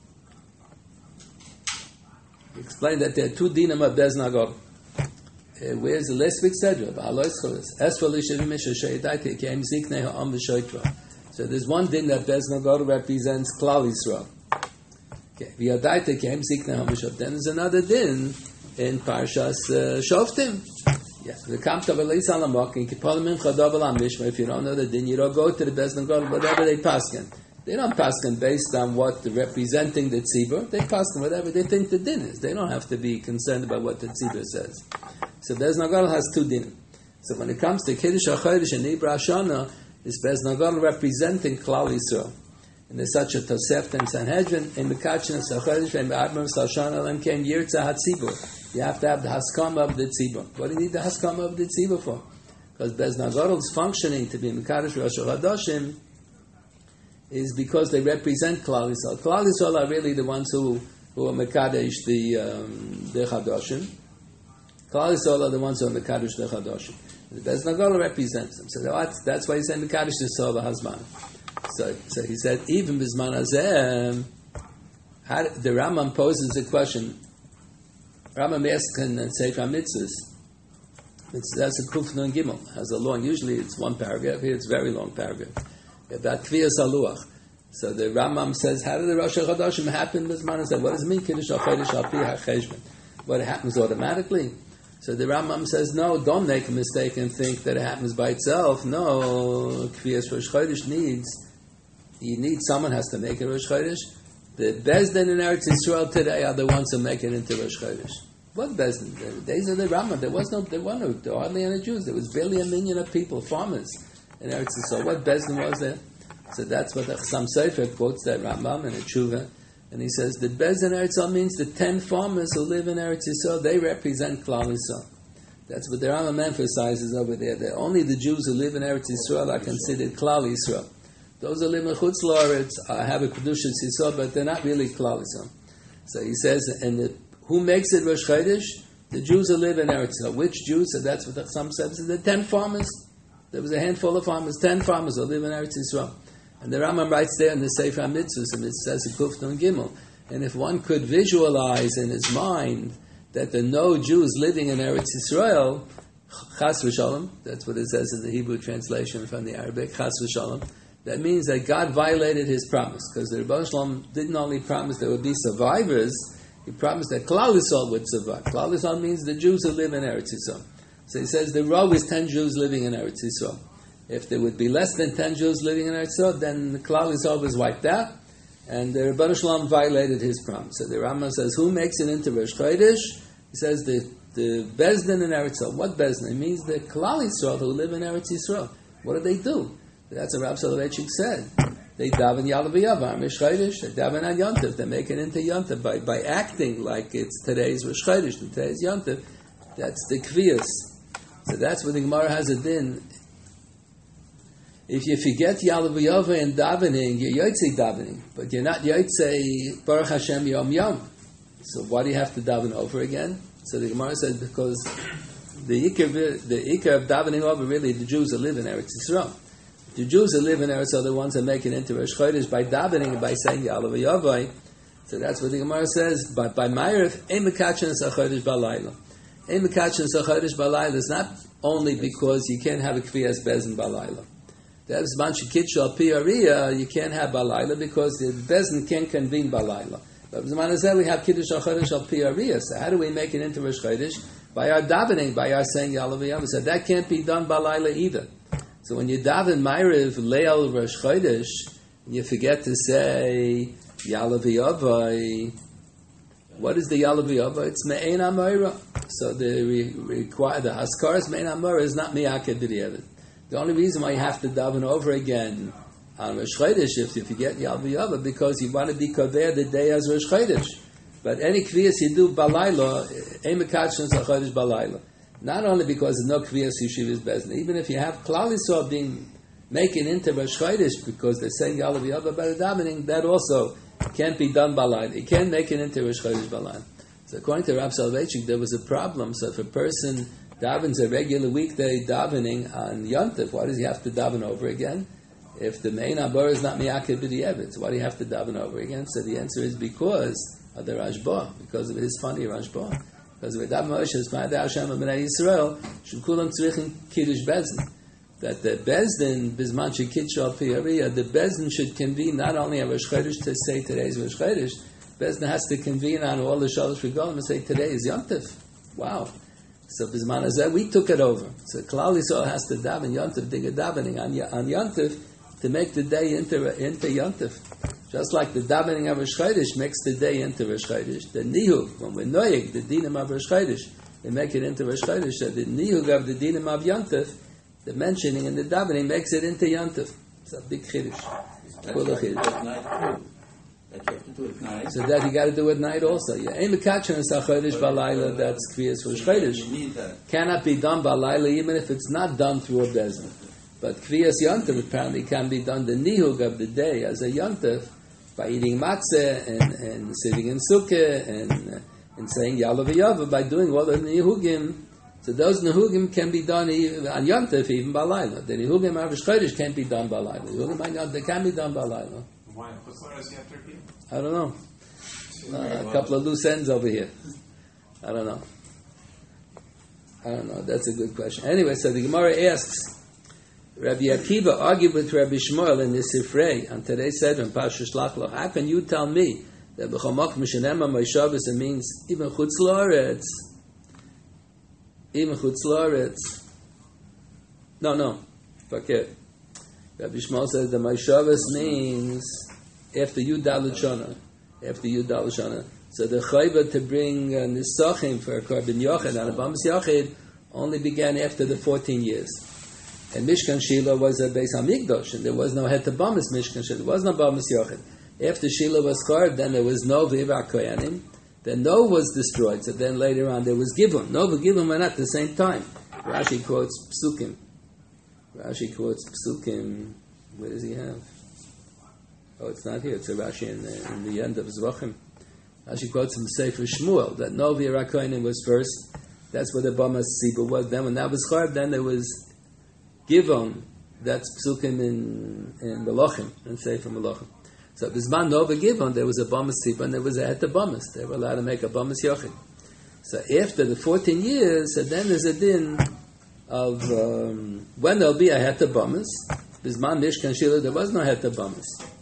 He explained that there are two dinim of Bez Nagadol. Uh, where's the last week said? So there's one din that Bez Nagadol represents Klal Yisrael. Okay. Then there's another din in Parshas uh, Shoftim. Yeah. If you don't know the din, you don't go to the Bez Nagadol, whatever they paskin. They don't paskin based on what the representing the tzibur. They paskin whatever they think the din is. They don't have to be concerned about what the tzibur says. So Bez Nagadol has two dinim. So when it comes to Kiddush HaChodesh and Ibra Shana, is Bez Nagadol representing Klal Yisrael. And there's such a Tosefta in Sanhedrin, in the Kachin of Sachodesh, and Ba'admar Sashana, Lam Ken Yirtza HaTzibur. You have to have the Haskama of the Tzibur. What do you need the Haskama of the Tzibur for? Because Bez Nagadol's functioning to be Mekadosh Rosh Chodesh is because they represent Klal Yisrael. Klal Yisrael are really the ones who, who are Mekadosh the, um, the Chadoshim. Klal Yisrael are the ones who are Mekadosh the Chadoshim. The Bez Nagadol represents them. So that's, that's why he said Mekadosh Yisrael Hazman. So, so he said, even Bizman Hazem, the Rambam poses a question. Rambam asks in Sefer HaMitzvos, that's a Kuf Nun Gimel, has a long, usually it's one paragraph, here it's a very long paragraph, about Kviyas Haluach. So the Rambam says, how did the Rosh Chodesh happen? Bizman Hazem, what does it mean? Kiddush HaChodesh al Pi HaCheshbon. What, it happens automatically? So the Rambam says, no, don't make a mistake and think that it happens by itself. No, Kviyas Rosh Chodesh needs, you need, someone has to make it Rosh Chodesh. The Bezdin in Eretz Yisrael today are the ones who make it into Rosh Chodesh. What Bezdin? The days of the Rambam, there was no, there were no, there were hardly any Jews. There was barely a million of people, farmers in Eretz Yisrael. What Bezdin was there? So that's what the Chassam Sofer quotes that Rambam in a Tshuva. And he says, the Bezdin Eretz Yisrael means the ten farmers who live in Eretz Yisrael, they represent Klal Yisrael. That's what the Rambam emphasizes over there. That only the Jews who live in Eretz Yisrael are considered Klal Yisrael. Those who live in Chutz La'aretz uh, have a Kedushas Yisrael, but they're not really Klal Yisrael. So he says, and the, who makes it Rosh Chodesh? The Jews who live in Eretz Yisrael. Which Jews? So that's what the Chassam says. The ten farmers. There was a handful of farmers, ten farmers who live in Eretz Yisrael. And the Rambam writes there in the Sefer HaMitzvos, and it says a Kuf Nun Gimel. And if one could visualize in his mind that there are no Jews living in Eretz Yisrael, Chas v'Shalom, that's what it says in the Hebrew translation from the Arabic, Chas v'Shalom, that means that God violated His promise, because the Rebbe Shalom didn't only promise there would be survivors, He promised that Klal Yisrael would survive. Klal Yisrael means the Jews who live in Eretz Yisrael. So he says the row is ten Jews living in Eretz Yisrael. If there would be less than ten Jews living in Eretz Yisrael, then the Klal Yisrael was wiped out, and the Rebbe Shalom violated His promise. So the Rambam says, who makes it into Rosh Chodesh? He says the the Bezdin in Eretz Yisrael. What Bezdin? It means the Klal Yisrael who live in Eretz Yisrael. What do they do? That's what Rav Soloveitchik said. They daven Yalav Yavam, Rosh Chodesh, they daven on Yontif, they make it into Yontif by, by acting like it's today's Rosh Chodesh and today's Yontif. That's the Kviyas. So that's what the Gemara has a din. If you forget Yalav Yavam and davening, you're Yotzei davening, but you're not Yotzei Baruch Hashem Yom Yom. So why do you have to daven over again? So the Gemara says because the Ikar, the Ikar of davening over really the Jews who live in Eretz Yisrael. The Jews who live in Eretz are the ones that make it into Rosh Chodesh by davening and by saying Ya'aleh V'Yavai. So that's what the Gemara says. But by Ma'ariv, Ein Mekatchen Sachodesh Balayla. Ein Mekatchen Sachodesh Balayla is not only because you can't have a Kviyas Bezin Balayla. That's Manchi Kitshal Piyariya, you can't have Balayla because the Bezin can't convene Balayla. But Zman said we have Kiddush HaChodesh Al Piyariya. So how do we make it into Rosh Chodesh? By our davening, by our saying Ya'aleh V'Yavai. So that can't be done Balayla either. So when you daven Ma'ariv Leil Rosh Chodesh, you forget to say Ya'aleh V'Yavai. What is the Ya'aleh V'Yavai? It's Me'ein Amoira. So the re- require the Haskaras Me'ein Amoira is not Miyaked B'Diavad. The only reason why you have to daven over again on Rosh Chodesh if you forget Ya'aleh V'Yavai because you want to be kaver the day as Rosh Chodesh. But any kviyas you do balayla, Ein Mekatchen Sachodesh Balayla. Not only because there's no kviyas yeshivas bezin, even if you have Klal Yisrael being making into Rosh Chodesh because they're saying Ya'aleh V'Yavai by the davening, that also can't be done balayla. You can't make it into Rosh Chodesh Balayla. So according to Rav Soloveitchik, there was a problem. So if a person davens a regular weekday davening on Yontif, why does he have to daven over again? If the main abor is not miyaked b'di'evet, so why do you have to daven over again? So the answer is because of the Rashba, because of his funny Rashba. Because of the daven Moshe, Ma'adei Hashem B'nai Yisrael, Shekulam Tzrichim Kiddush Bezdin. That the Bezdin, Bizman Shekitshal Piyariya, the Bezdin should convene not only on Rosh Chodesh to say today's Rosh Chodesh, Bezdin has to convene on all the Shalosh Regalim and say today is Yom Tov. Wow. So Bizman Hazeh, we took it over. So Klal Yisrael has to daven Yom Tov, dig a davening on, on Yom Tov to make the day into, into Yom Tov. Just like the davening of Rosh Chodesh makes the day into Rosh Chodesh. The Nihug, when we're Noyeg, the Dinim of Rosh Chodesh, they make it into Rosh Chodesh. So the Nihug of the Dinim of Yom Tov, the mentioning and the davening makes it into Yom Tov. It's a big Chiddush. Cool Chiddush. So that you got to do at night also. Yeah, Ein Mekatchen Sachodesh Balayla. That's Kviyas Rosh Chodesh. Cannot be done Balayla even if it's not done through a bezin. But Kviyas Yontif apparently can be done the nihug of the day as a Yontif by eating matzah and, and sitting in sukkah and and saying Ya'aleh V'Yavai by doing all the nihugim. So those nihugim can be done even, on Yontif even Balayla. The nihugim of Rosh Chodesh can't be done Balayla. The nihugim on Yontif can be done Balayla. Why? What's the rest you have to repeat? I don't know. Uh, a couple of loose ends over here. I don't know. I don't know. That's a good question. Anyway, so the Gemara asks, Rabbi Akiva argued with Rabbi Shmuel in the Sifrei on today's Seder in Parshas Shlach Lo. How can you tell me that B'chomok Mishanema Moishavas it means even Chutz La'aretz, even Chutz La'aretz? No, no. Forget. Rabbi Shmuel says the Moishavas means after Yud Daled Shana, after Yud Daled Shana. So the chayva to bring uh, nisachim for a Korban Yochid and a Bamas Yochid only began after the fourteen years. And Mishkan Shiloh was a Beis Hamikdash, and there was no Het Bamas Mishkan Shiloh. There was no Bamas Yochid. After Shiloh was carved, then there was no V'ivak Koyanim. Then No was destroyed. So then later on there was Givon. No and Givon were not at the same time. Rashi quotes Psukim. Rashi quotes Psukim. Where does he have? Oh, it's not here. It's a Rashi in the, in the end of Zvachim. Rashi quotes from Sefer Shmuel that No V'ivak Koyanim was first. That's where the Bamas Sibur was. Then when that was carved, then there was Givon, that's Psukim in, in Melachim, and Sefer Melachim. So Bizman Nova Givon, there was a Bamas Sibur, and there was a Het Bamas. They were allowed to make a Bamas Yochid. So after the fourteen years, so then there's a din of um, when there'll be a Het Bamas. Bizman Mishkan Shiloh, there was no Het Bamas.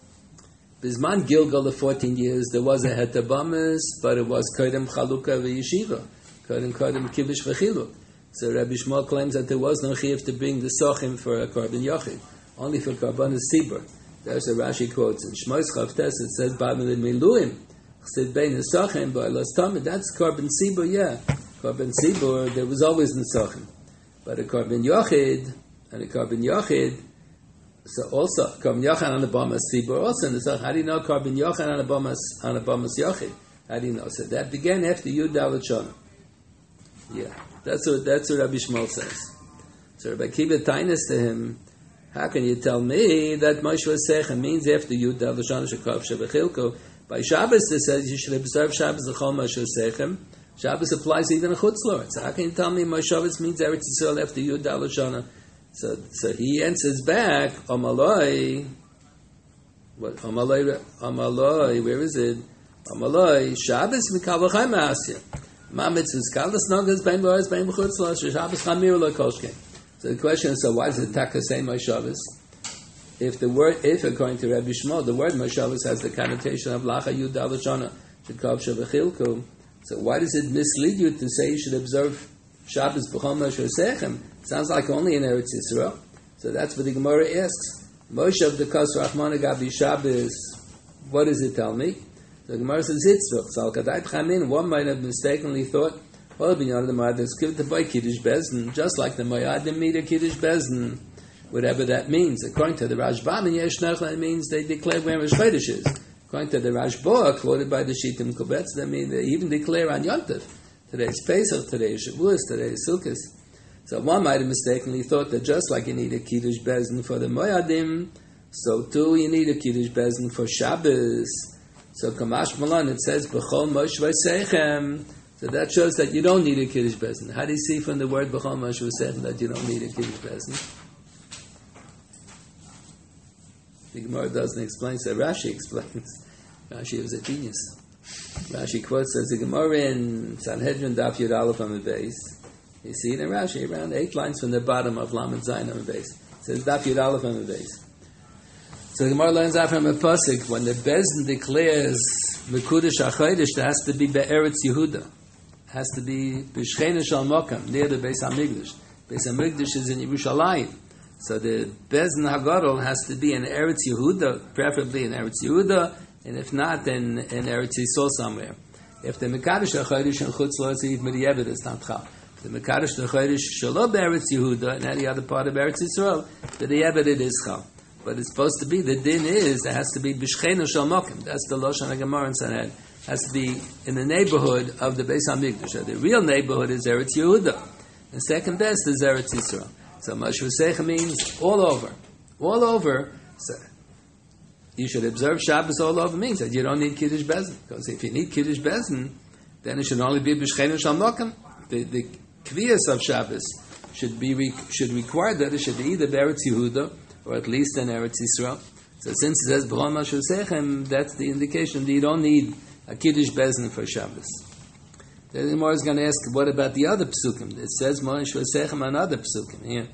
Bizman Gilgal, the fourteen years, there was a Het Bamas, but it was Kodem Chalukah v'Yeshiva, Kodem Kodem Kibbush v'Chiluk. So Rabbi Shmuel claims that there was no chiyuv to bring the sochim for a Korban Yochid, only for Korban Sibur. There's a Rashi quotes in Shmos Chavtes, it says, Ba'amid Miluim, Chsid Bein Nesachim, Ba'alas Tamid, that's Korban Sibur, yeah. Korban Sibur, there was always Nesachim. But a Korban Yochid, and a Korban Yochid, so also, Korban Yochid on the Bamas Sibur, also Nesach, how do you know Korban Yochid on a Bamas, on a Bamas Yochid? How do you know? So that began after Yud Daled Shana. Yeah. That's what that's what Rabbi Shmuel says. So Rabbi Akiva Tainas to him, how can you tell me that Moshe Sechem means after Yud Daled Shana Shekav Shebechilko? By Shabbos it says you should observe Shabbos L'chol Moshe Sechem. Shabbos applies even to Chutz La'aretz. So how can you tell me Moshe means Eretz Yisrael after Yud Daled Shana? So, so he answers back, Amaloi, what, Amaloi, Amaloi, where is it? Amaloi, Shabbos mikavachai ma'asya. Ma mitzvahs kalas nogas, bein boaz, bein b'chutz los, Shabbos chamir lo koshkein. So the question is, so why does the Taka say my Shabbos? If the word, if according to Rabbi Shmuel, the word my Shabbos has the connotation of Lacha Yud Alashana, Shekov Shavachilku, so why does it mislead you to say you should observe Shabbos b'chol Moshe Sechem? Sounds like only in Eretz Yisrael. So that's what the Gemara asks. Moshe of the Kos Rachmana Gabi Shabbos, what does it tell me? The Gemara says, Yitzvach, Sal Kadai Chamin, one might have mistakenly thought, well, Binyan the Moadim give the boy Kiddush Bezdin, just like the Moadim meet a Kiddush Bezdin, whatever that means. According to the Rashbam in Yesh Nechla, it means they declare when Rosh Chodesh is. According to the Rashba, quoted by the Shittim Kubetz, that means they even declare on Yontif. Today is Pesach, today is Shavuos, today is Sukkot. So one might have mistakenly thought that just like you need a Kiddush Bezdin for the Moadim, so too you need a Kiddush Bezdin for Shabbos. So Kamash Malan, it says, B'chol Moshe V'Seichem. So that shows that you don't need a Kiddush Bezdin. How do you see from the word B'chol Moshe V'Seichem that you don't need a Kiddush Bezdin? The Gemara doesn't explain, so Rashi explains. Rashi was a genius. Rashi quotes as the Gemara in Sanhedrin Daf Yud Aleph on the base. You see it in Rashi, around eight lines from the bottom of Lamed Zayin on the base. It says Daf Yud Aleph on the base. So the Gemara learns out from a pasuk, when the Bezdin declares Mekudesh HaChodesh, there has to be Be'eretz Yehuda. Has to be B'Shchena Shal Mokam, near the Beis HaMikdash. Beis HaMikdash is in Yerushalayim. So the Bezdin HaGadol has to be in Eretz Yehuda, preferably in Eretz Yehuda, and if not, then in Eretz Yisrael somewhere. If the Mekadosh HaChodesh and Chutz Lo Tzid Mediyeved is not Chal. If the Mekadosh HaChodesh Shalo Be'eretz Yehuda and any other part of Eretz Yisrael, Mediyeved it is Chal. But it's supposed to be, the din is, there has to be B'Shchena Shal Mokim. That's the Lashon HaGemara in Sanhedrin. Has to be in the neighborhood of the Beis HaMikdash. The real neighborhood is Eretz Yehuda. The second best is Eretz Yisrael. So Moshe V'Seichem means all over. All over. So you should observe Shabbos all over means that you don't need Kiddush Bezdin. Because if you need Kiddush Bezdin, then it should only be B'Shchena Shal Mokim. The, the Kviyas of Shabbos should be should require that it should be either Eretz Yehuda or at least in Eretz Yisrael. So since it says B'chol Moshe V'Seichem, that's the indication that you don't need a Kiddush Bezdin for Shabbos. The Gemara is going to ask, what about the other psukim? It says Moshe V'Seichem on other psukim here.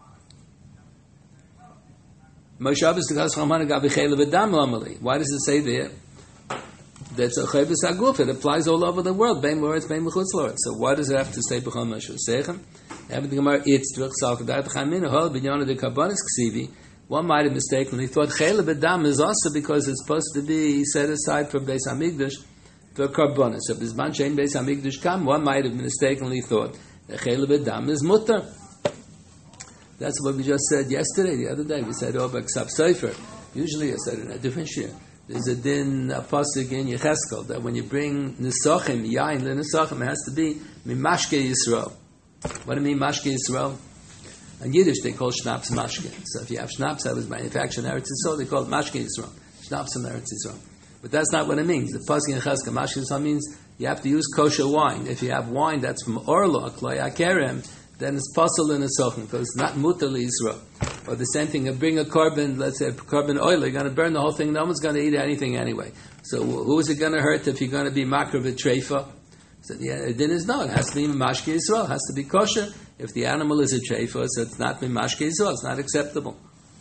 Moshe Shabbos T'kas Chamana Gabi Chayla V'Dam Lamali. Why does it say there? That's a Chayvus Aguf. It applies all over the world. Bein Moritz, Bein B'chutz Loretz. So why does it have to say B'chol Moshe V'Seichem? Having the Gemara Yitzvach Sal Kadat Chamin Hol B'Nyana De Karbonis Ksivi. One might have mistakenly thought Chayla V'Dam is also because it's supposed to be set aside for Beis HaMikdash for Karbonis. So B'zman Shein Beis HaMikdash Kam, one might have mistakenly thought that Chayla V'Dam is mutter. That's what we just said yesterday, the other day. We said, oh, but Ksav Sefer. Usually I said in a different shir. There's a din, a pasuk in Yecheskel, that when you bring Nisachim, Yain, the Nisachim, it has to be Mimashke Yisrael. What do you mean, Mashke Yisrael? In Yiddish, they call Schnapps Mashke. So if you have Schnapps that was manufactured in Eretz Yisrael, they call it Mashke Yisrael. Schnapps in Eretz Yisrael. But that's not what it means. The pasuk in Yecheskel, Mashke Yisrael means you have to use kosher wine. If you have wine that's from Orla, Kloi Akerem, then it's possible in a sochem, because it's not mutar Yisrael. Or the same thing, you bring a carbon, let's say a carbon oil, you're going to burn the whole thing, no one's going to eat anything anyway. So who is it going to hurt if you're going to be makar v'treifa? So the din is no, it has to be mashke Yisrael, it has to be kosher. If the animal is a treifa, so it's not mashke Yisrael, it's not acceptable.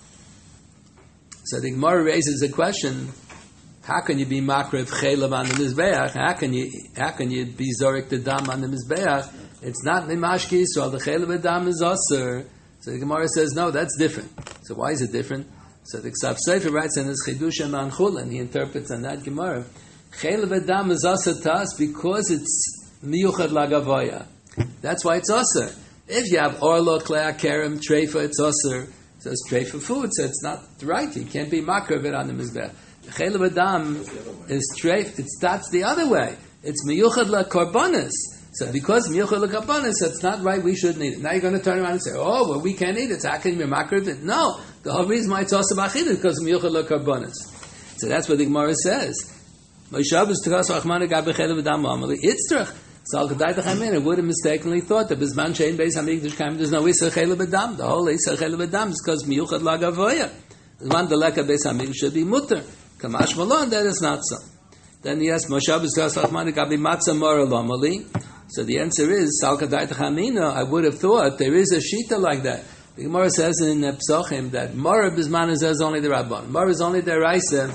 So the Gemara raises a question, how can you be makar v'chelav on the Mizbeach? How can you, how can you be zorik the dam on the Mizbeach? It's not mimashke Yisrael. The chayla v'dam is aser. So the Gemara says, no, that's different. So why is it different? So the Ksav Sefer writes in his Chidush Man Chulin, he interprets on that Gemara, chayla v'dam is aser to us because it's miyuchad lagavoya. That's why it's aser. If you have orlo, klei kerem, treifa, it's aser. So it's treifa food, so it's not right. You can't be makar of it on the mizbech. Chayla v'dam is treif. It starts the other way. It's miyuchad lakarbonis. So because miyuchad lakabanis, it's not right, we shouldn't eat it. Now you're going to turn around and say, oh, well, we can't eat it, so how can you be makar of it? No, the whole reason why it's also bachid is because miyuchad lakabanis. So that's what the Gemara says. So it would have mistakenly thought that Bisman Shein Beis Hamikdash Kaim, there's no Isser Chela B'Dam. The whole Isser Chela B'Dam is because Miyuchad Lagavoya. Bisman Deleka Beis Hamikdash should be mutter. Kamash Malon, that is not so. Then he asked, Moshe B'Zkas Achmani Gabi Matzah Mora Lomali. So the answer is, Salka Daita Chamina, I would have thought there is a Shita like that. The Gemara says in Psochim that Mora Bisman is only the Rabban. Mora is only the Raisa.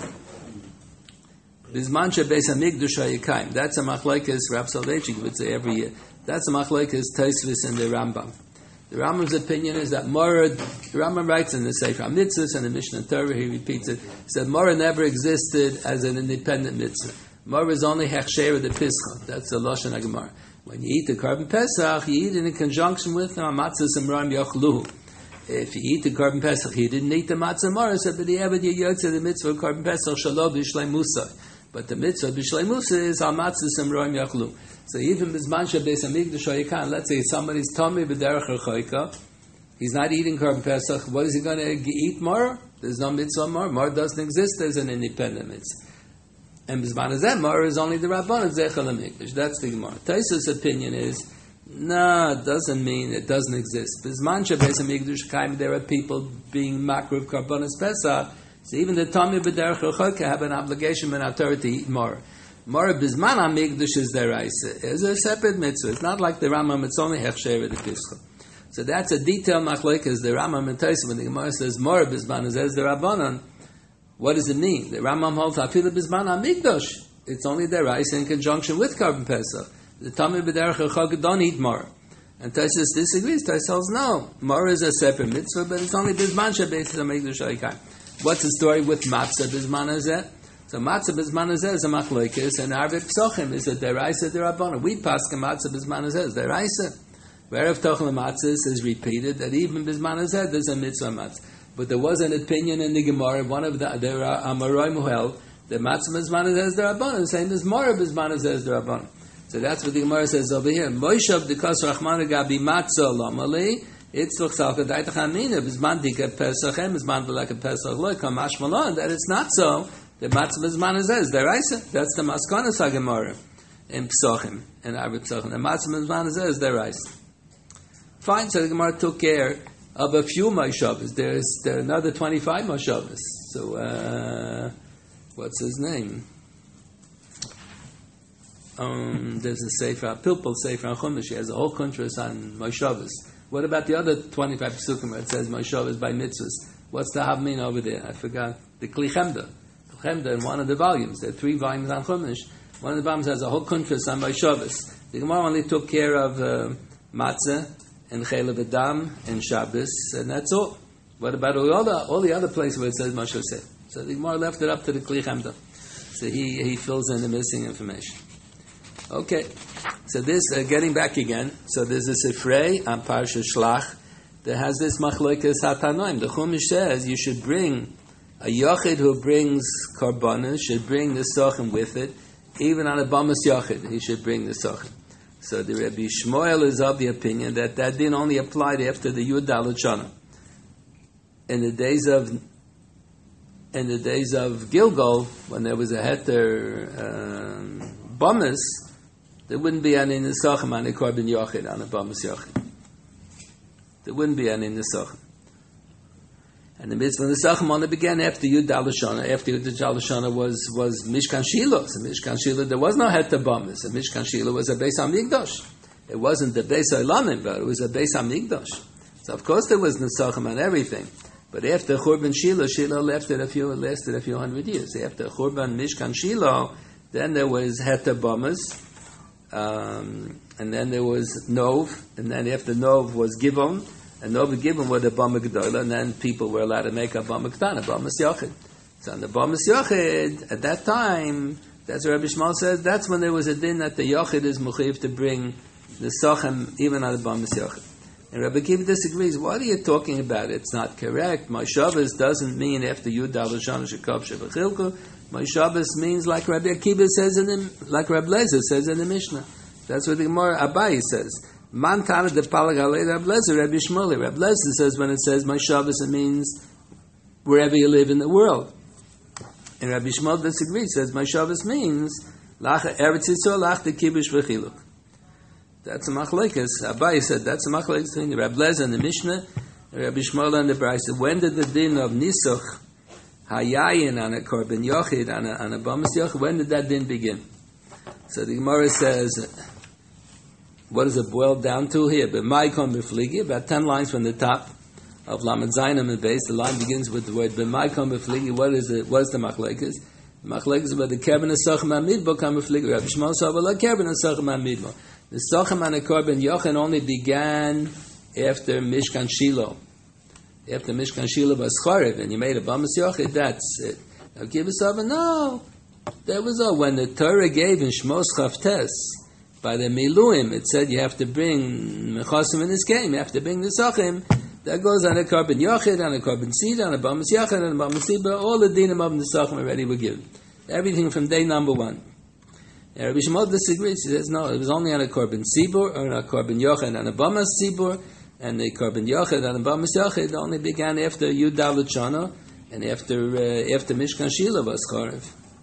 Bisman Shebeis Hamikdash Hayikayim. That's a machlokes Rav Soloveitchik would say every year. That's a machlokes Tosfos and the Rambam. The Rambam's opinion is that Mora, the Rambam writes in the Sefer HaMitzvos and the Mishnah Torah, he repeats it, he said Mora never existed as an independent mitzvah. Mora is only Hechsher the Pischa. That's the Lashon HaGemara. When you eat the Korban Pesach, you eat it in conjunction with the Matzah Simram Yochluhu. If you eat the Korban Pesach, you didn't eat the Matzah Mora, so but the Eved Yotze the mitzvah Korban Pesach Shalom B'Shlei Musa. But the mitzvah B'Shlei Musa is Al Matzah Simram Yochluhu. So even Bisman Shebeis Hamikdash Hayikayim, let's say somebody's tummy b'derech rechoika, he's not eating Korban Pesach, what is he going to eat more? There's no mitzvah more. More doesn't exist as an independent mitzvah. And Bisman Hazeh, more is only the Rabban Zechel HaMikdash. That's the Gemara. Taisus' opinion is, no, it doesn't mean it doesn't exist. Bisman Shebeis Hamikdash Hayikayim, there are people being makruv Korbanos Pesach, so even the tummy b'derech rechoika have an obligation and authority to eat more. Mora Bisman HaMikdash is deraisa. It's a separate mitzvah. It's not like the Rambam. It's only Hechsher the Pischa. So that's a detailed machlokes. The Rambam and Tosfos when the Gemara says Mora Bisman is the Rabbanan. What does it mean? The Rambam holds Afilu Bisman HaMikdash. It's only deraisa in conjunction with Korban Pesach. The Tamei B'derech Chag don't eat Mora. And Tosfos disagrees. Tosfos holds no. Mora is a separate mitzvah, but it's only Bisman Shebeis Hamikdash Hayikayim. What's the story with Matzah Bisman Hazeh? So Matzah Bisman Hazeh is a machlokes, and Arvei Psochim is a deraisa derabbanan. We pass Matzah Bisman Hazeh is deraisa. Wherever Tochel Matzah is repeated, that even Bisman Hazeh there's a mitzvah Matzah. But there was an opinion in the Gemara, one of the Amoraim who held that Matzah Bisman Hazeh is derabbanan, the same as Mora Bisman Hazeh is derabbanan. So that's what the Gemara says over here. Moshe B'Dikas Rachmana Gabi Matzah Lomali. It's L'chsalka Daita Chamina Bisman Dika Pesachem Bisman V'Leka Pesach Lo Kamash Malon. That it's not so. The Matzah Bisman Hazeh is deraisa. That's the Maskonas HaGemara in Psochim, in Arvei Psochim. The Matzah Bisman Hazeh is deraisa. Fine, so the Gemara took care of a few Moshavos. There's there are another twenty-five Moshavos. So, uh, what's his name? Um, there's a Sefer, Pilpul Sefer on Chumash. He has a whole kuntres on Moshavos. What about the other twenty-five Pesukim where it says Moshavos by mitzvahs? What's the Havmin over there? I forgot. The Kli Chemda. In one of the volumes. There are three volumes on Chumash. One of the volumes has a whole kuntres on Moshavos. The Gemara only took care of uh, Matzah and Chela V'Dam and Shabbos, and that's all. What about all the, all the other places where it says Moshe said? So the Gemara left it up to the Kli Chemda. So he, he fills in the missing information. Okay. So this, uh, getting back again, so there's a Sifrei on Parsha Shlach that has this machlokes hatanoim. The Chumash says you should bring a Yochid who brings Korbanos should bring the Sochem with it, even on a Bamas Yochid, he should bring the Sochem. So the Rabbi Shmuel is of the opinion that that didn't only apply after the Yud Dalet Shana. In the days of in the days of Gilgal, when there was a Heter um, Bamas, there wouldn't be any Nesachim on a Korban Yochid, on a Bamas Yochid. There wouldn't be any Nesachim. And the mitzvah Nesachim only began after Yud Dalet Shana. After Yud Dalet Shana was, was Mishkan Shiloh. So Mishkan Shiloh, there was no Heter Bamas. So Mishkan Shiloh was a Beis HaMikdash. It wasn't the Beis HaElamim, but it was a Beis HaMikdash. So of course there was Nesachim on everything. But after Churban Shiloh, Shiloh lasted a few, lasted a few hundred years. After Churban Mishkan Shiloh, then there was Heter Bamas. Um, and then there was Nov. And then after Nov was Givon. And Nova Gibbon were the Bama Gedola, and then people were allowed to make a Bama Ketana, Bamas Yochid. So on the Bamas Yochid, at that time, that's what Rabbi Shmuel says, that's when there was a din that the Yochid is Mechuyev to bring the Sochem even on the Bamas Yochid. And Rabbi Kiva disagrees. What are you talking about? It's not correct. Moshavos doesn't mean after Yud Dalet Shana Shekov Shevachilku. Moshavos means like Rabbi Akiva says in the, like Rabbi Lezer says in the Mishnah. That's what the Gemara Abayi says. Man Tana de Palagalei Reb Lezer, Rabbi Shmuley. Reb Lezer says when it says Moshavos, it means wherever you live in the world. And Rabbi Shmuel disagrees. Says Moshavos means Lach Eretz Yisrael Lach de Kibush V'Chiluk. That's a machlekes. Abaye said that's a machlekes between the Reb Lezer and the Mishnah, and Rabbi Shmuel and the Brisa. When did the din of Nisuch Hayayin on a Korban Yochid, on a, on a Bamas Yochid, when did that din begin? So the Gemara says, what does it boil down to here? But Maikom B'fligi, about ten lines from the top of Lamed Zayin and base, the line begins with the word B'maikom B'fligi. What is it? What is the machlekes? The machlekes is about the Kerben Esochem HaMidbo Kam B'fligi. Rabbi Shmuel said, well, like Kerben Esochem HaMidbo. The Sochem on a Korban Yochid only began after Mishkan Shiloh. After Mishkan Shiloh was Chorev, and you made a Bamas Yochid, that's it. Now give us over, no. That was all. When the Torah gave in Shmos Chavtes, by the Miluim, it said you have to bring Mechosim in this game, you have to bring the Sochem. That goes on a Korban Yochid, on a Korban Sida, on a Bamas Yochid, on a Bamas Sida, all the dinim of the Sochem already were given. Everything from day number one. And Rabbi Shmuel disagrees. He says, no, it was only on a Korban Sibur, or on a Korban Yochid, on a Bamas Sibur, and the Korban Yochid, on a Bamas Yochid only began after Yud Dalet Shana, and after uh, after Mishkan Shiloh was Chorev.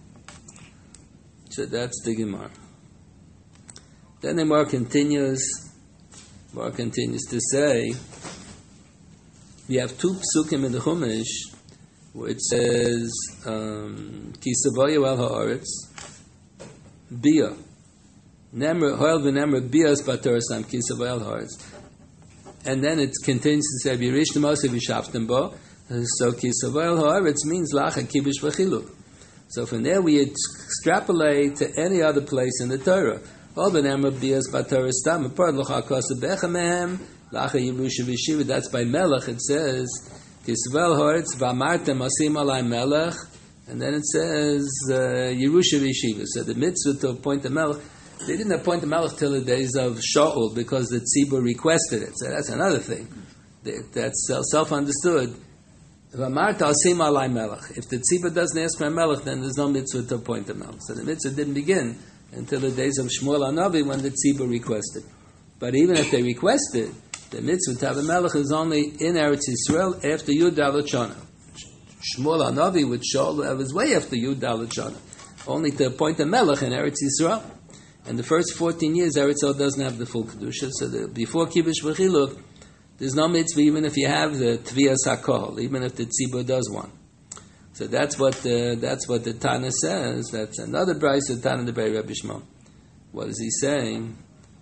So that's the Gemara. Then the Gemara continues, Gemara continues to say, we have two psukim in the Chumash, which says, um, Ki Savoyu al ha'aretz, Bia. Nemra, Hoel v'nemra Bias b'torasam, Ki Savoyu al ha'aretz. And then it continues to say, V'yirish t'moseh v'shaftem bo, so Ki Savoyu al ha'aretz means lacha kibush v'chiluk. So from there we extrapolate to any other place in the Torah. All the name of Bias Batorah Stam, part of L'chakos Bechamehem, Lacha Yerusha V'Shiva. That's by Melech. It says Kisvel Horetz V'Amartem Asim Alai Melech, and then it says uh, Yerusha V'Shiva. So the mitzvah to appoint the Melech, they didn't appoint the Melech till the days of Shaul because the Tzibur requested it. So that's another thing. That's self-understood. If the tzibah doesn't ask for a melech, then there's no mitzvah to appoint a melech. So the mitzvah didn't begin until the days of Shmuel HaNavi when the tzibah requested. But even if they requested, the mitzvah to have a melech is only in Eretz Yisrael after Yud Dalet Shana. Shmuel HaNavi with Shaul was way after Yud Dalet Shana, only to appoint a melech in Eretz Yisrael. And the first fourteen years, Eretz Yisrael doesn't have the full kedusha. So the, before Kibush V'Chiluk, there's no mitzvah even if you have the Tviyas HaKol, even if the tzibur does one. So that's what the, that's what the Tana says. That's another brayso, Tana the Beit Rabbi Shmuel. What is he saying?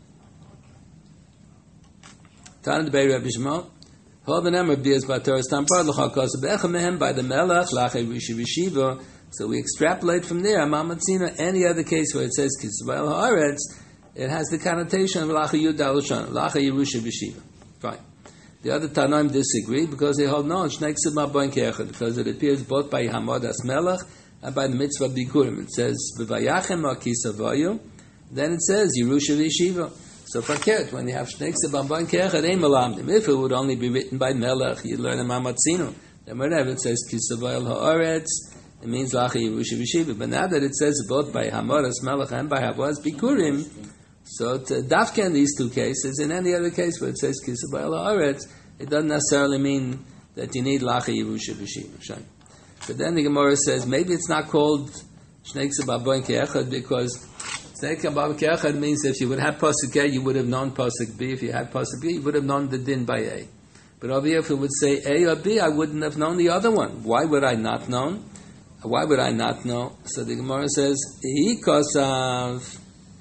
Tana the Beit Rabbi Shmuel. Hold the name of Bias Batorah Stampar L'chakos Bechamehem by the Melech Lachei Rishi V'Shiva. So we extrapolate from there. Mamatzina, any other case where it says Kisrael Haaretz, it has the connotation of Lachei Yud Dalet Shana, Lachei Yerusha V'Shiva. Fine. The other Tanaim disagree because they hold no, because it appears both by Hamad as Melech and by the mitzvah Bikurim. It says V'vayachem Akisavayu, then it says Yerusha V'Shiva. So forget when you have Shnei Tzibah Kechad, Ein Melamdim. If it would only be written by Melech, you'd learn a Mamatzinu. Then whenever it says Kisavayu Haaretz, it means Lacha Yerusha V'Shiva. But now that it says both by Hamad as Melech and by Havaz Bikurim, so to dafka in these two cases, in any other case where it says Kisavayu Haaretz, it doesn't necessarily mean that you need Lacha Yerusha V'Shiva. But then the Gemara says maybe it's not called Shnei Tzibah Ke'echad because Shnei Tzibah Ke'echad means if you would have Pasuk A, you would have known Pasuk B. If you had Pasuk B, you would have known the din by A. But over here, if it would say A or B, I wouldn't have known the other one. Why would I not know? Why would I not know? So the Gemara says, Hi kosav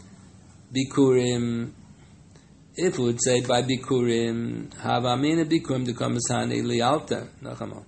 Bikurim. If it would say by Bikurim, Havamina Bikurim to come as Hani Lialta. No,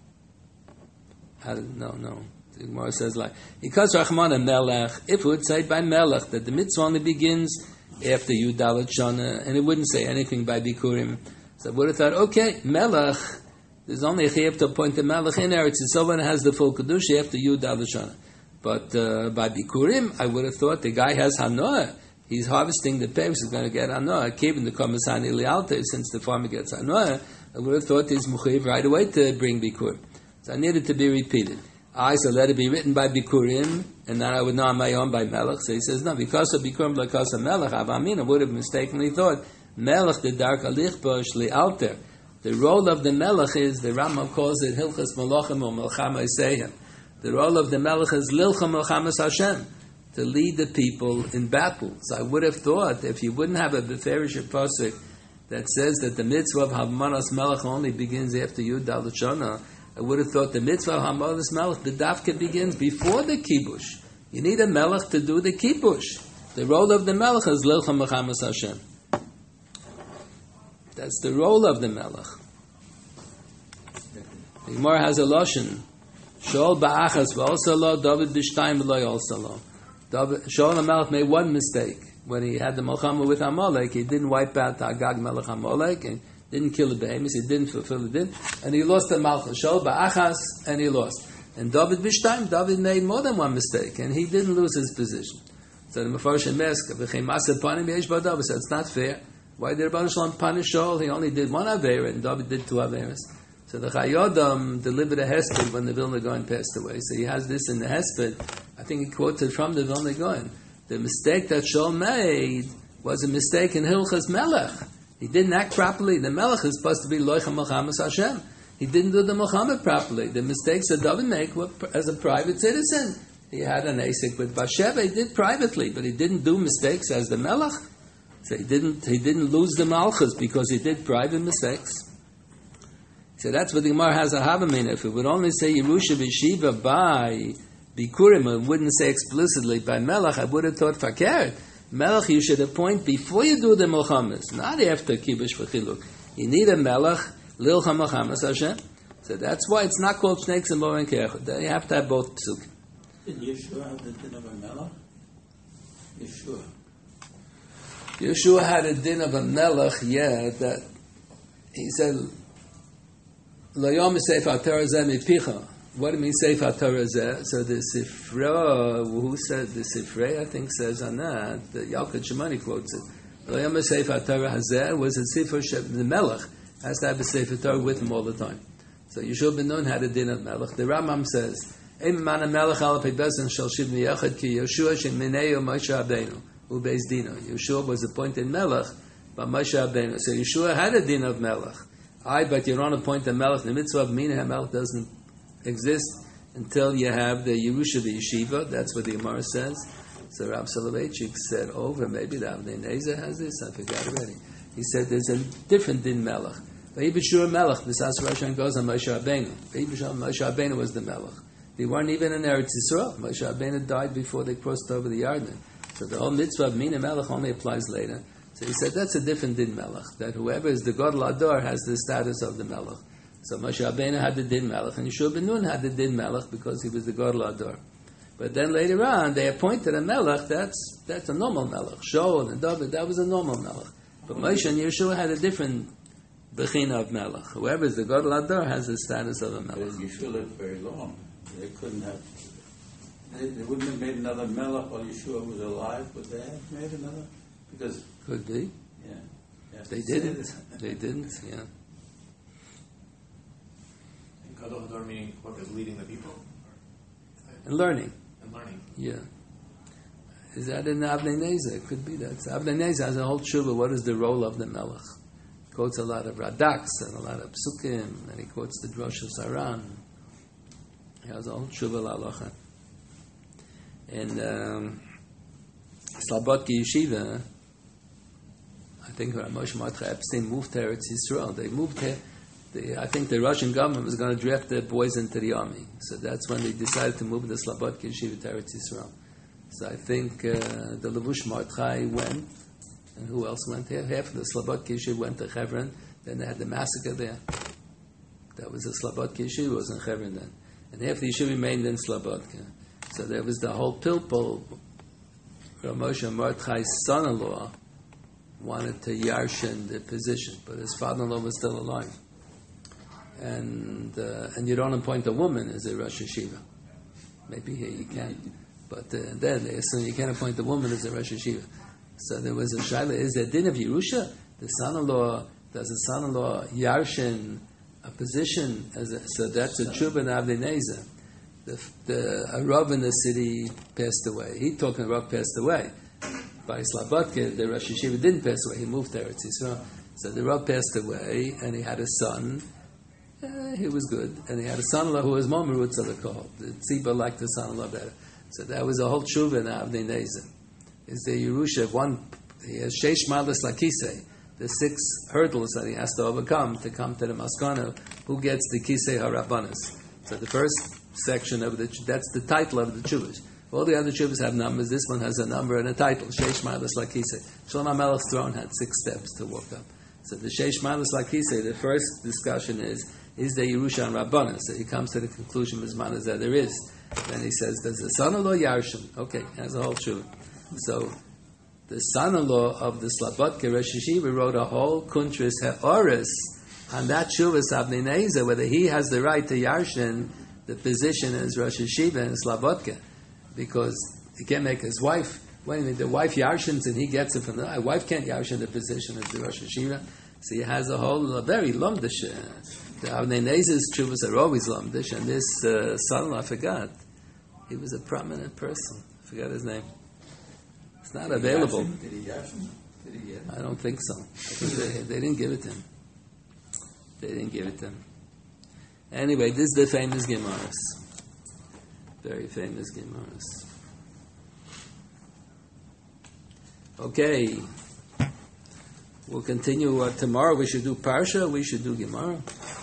no, no. The Gemara says like, because Rahman and Melech, if it would say by Melech, that the mitzvah only begins after Yud Dalet Shana, and it wouldn't say anything by Bikurim. So I would have thought, okay, Melech, there's only a chiyuv to appoint the Melech in Eretz Yisrael when it has the full Kedusha after Yud Dalet Shana. But uh, by Bikurim, I would have thought the guy has Hanoah. He's harvesting the pay, he's going to get Hanoah. Keeping the Komisani Lialta, since the farmer gets Hanoah, I would have thought he's Muchayiv right away to bring Bikurim. So I needed to be repeated. I so let it be written by Bikurim, and then I would know on my own by Melech. So he says, no, because of Bikurim, because of Melech, Avamina would have mistakenly thought, Melech the dark alichbosh lialter. The role of the Melech is, the Rambam calls it Hilchas Malachim or Melchama Isayim. The role of the Melech is Lilcham Melchamas Hashem, to lead the people in battles. I would have thought if you wouldn't have a Beferish Pasuk that says that the mitzvah of Hamanas Melech only begins after Yud Daled Shana, I would have thought the mitzvah of Hamanas Melech, the Dafka begins before the Kibush. You need a Melech to do the Kibush. The role of the Melech is Lilcha Mechamas Hashem. That's the role of the Melech. The Gemara has a Lashon. Shaul ba'achas v'osalo, David b'shtayim v'lo yosalo. Shaul HaMelech made one mistake. When he had the Melchama with Amalek, he didn't wipe out the Agag Melech Amalek, and didn't kill the behemoths, he didn't fulfill the din, and he lost the Malchus. Shaul ba'achas, and he lost. And David b'shtayim, David made more than one mistake, and he didn't lose his position. So the Mefarshim Meska, v'chein maseh panim yesh b'David, said it's not fair. Why did Rabban Shalom punish Shaul? He only did one Avera, and David did two Averas. So the Chayodam delivered a Hesped when the Vilna Gaon passed away. So he has this in the Hesped. I think he quoted from the Vilna Gaon. The mistake that Shaul made was a mistake in Hilchas Melech. He didn't act properly. The Melech is supposed to be Loicha Melchamas Hashem. He didn't do the Melchama properly. The mistakes that David made were as a private citizen. He had an Asik with Bathsheba. He did privately, but he didn't do mistakes as the Melech. So he didn't. He didn't lose the Malchus because he did private mistakes. So that's what the Gemara has a Havamin. If it would only say Yerusha v'Shiva by Bikurim, it wouldn't say explicitly by Melech, I would have thought Fakir. Melech you should appoint before you do the Melchamas, not after Kibush v'Chiluk. You need a Melech, Lilcha Melchamas Hashem. So that's why it's not called Snakes and Moran Kechot. You have to have both psukim. Did Yeshua have the din of a Melech? Yeshua. Yeshua had a din of a Melech, yeah, that he said, Lo yom sefer Torah zeh mipicha. What do you mean sefer Torah zeh? So the Sifra, who said the Sifrei, I think says on that, the Yalkut Shimoni quotes it. Lo yom sefer Torah hazeh was a Sifra, the Melech has to have a sefer Torah with him all the time. So Yeshua ben Nun had a din of Melech. The Rambam says, Ein man Melech al peibesan shel shiv miyachad ki Yeshua shemineu Moshe Rabbeinu ubeis dino. Yeshua was appointed Melech by Moshe Rabbeinu. So Yeshua had a din of Melech. I, but you don't appoint the Melech. The mitzvah of Mina HaMelech doesn't exist until you have the Yerusha Yeshiva. That's what the Gemara says. So Rab Soloveitchik said over, maybe the Avnei Nezer has this, I forgot already. He said there's a different din Melech. V'yibishur Melech, B'sas Roshan goes on Moshe Rabbeinu. V'yibishur Moshe Rabbeinu was the Melech. They weren't even in Eretz Yisrael. Moshe Rabbeinu died before they crossed over the Yarden. So the whole mitzvah of Mina Melech only applies later. So he said that's a different din Melech, that whoever is the Gadol Ador has the status of the Melech. So Moshe Rabbeinu had the din Melech, and Yeshua ben Nun had the din Melech because he was the Gadol Ador. But then later on, they appointed a Melech, that's that's a normal Melech. Shaul and David, that was a normal Melech. But Moshe and Yeshua had a different Bechina of Melech. Whoever is the Gadol Ador has the status of a But Melech. Yeshua lived very long. They couldn't have, they, they wouldn't have made another Melech while Yeshua was alive, would they have made another? Because Could be. Yeah. You have They to say didn't. this. They didn't, yeah. And Gadol Hador meaning what is leading the people? And learning. And learning. Yeah. Is that in Avnei Nezer? It could be that. So Avnei Nezer has a whole tshuva. What is the role of the Melech? He quotes a lot of Radaks and a lot of Psukim, and he quotes the Drosh of Saran. He has a whole tshuva la'alocha. And um, Slabodka Yeshiva, I think Rav Moshe Mordechai Epstein moved to Eretz Yisrael. They moved here. They, I think the Russian government was going to draft their boys into the army. So that's when they decided to move the Slabodka Yeshiva to Eretz Yisrael. So I think uh, the Levush Mordechai went, and who else went there? Half of the Slabodka Yeshiva went to Hebron. Then they had the massacre there. That was the Slabodka Yeshiva, was in Hebron then. And half the Yeshiva remained in Slabodka. So there was the whole pilpul. Rav Moshe Mordechai's son-in-law wanted to yarshin the position, but his father-in-law was still alive. And uh, and you don't appoint a woman as a Rosh Yeshiva. Maybe here you can. But uh, then they assume you can't appoint a woman as a Rosh Yeshiva. So there was a shaila, is there din of Yerusha? The son-in-law, does the son-in-law yarshin a position? As a, so that's a tshuva in Avnei Nezer. The, the, a Rav in the city passed away. He talking Rav passed away. By Slabodka, the Rosh Yeshiva didn't pass away. He moved to Eretz Yisrael. So the Rav passed away, and he had a son. Uh, he was good. And he had a son-in-law who was more merutza l'kol. The Tzibah liked the son-in-law better. So that was a whole tshuva in Avnei Nezer. Is the Yerusha one? He has sheish malas lakisei, the six hurdles that he has to overcome to come to the maskana. Who gets the kisei harabanas? So the first section of the that's the title of the tshuvas. All the other tshuvas have numbers. This one has a number and a title. Sheish malas lakisei. Shlomo HaMelech's throne had six steps to walk up. So the sheish malas lakisei. The first discussion is is the Yerusha and Rabbanan. So he comes to the conclusion Mizmanas that there is. Then he says, does the son-in-law Yarshim? Okay, has a whole tshuva. So the son-in-law of the Slabodka Rosh Yeshiva wrote a whole kuntris ha'oris on that Shuvas Avnei Nezer, whether he has the right to Yarshin the position as Rosh Yeshiva and Slabodka, because he can't make his wife. Wait a minute, the wife Yarshins and he gets it from the wife can't Yarshin the position as the Rosh Yeshiva. So he has a whole a very lumdish. Uh, the Avnei Nezer's Shuvas are always lumdish, and this uh, son-in-law I forgot. He was a prominent person. I forgot his name. It's not available. Did he Yashin? Did he get it? I don't think so. I think they, they didn't give it to him. They didn't give it to him. Anyway, this is the famous Gemaras. Very famous Gemaras. Okay. We'll continue. Uh, tomorrow we should do Parsha. We should do Gemara.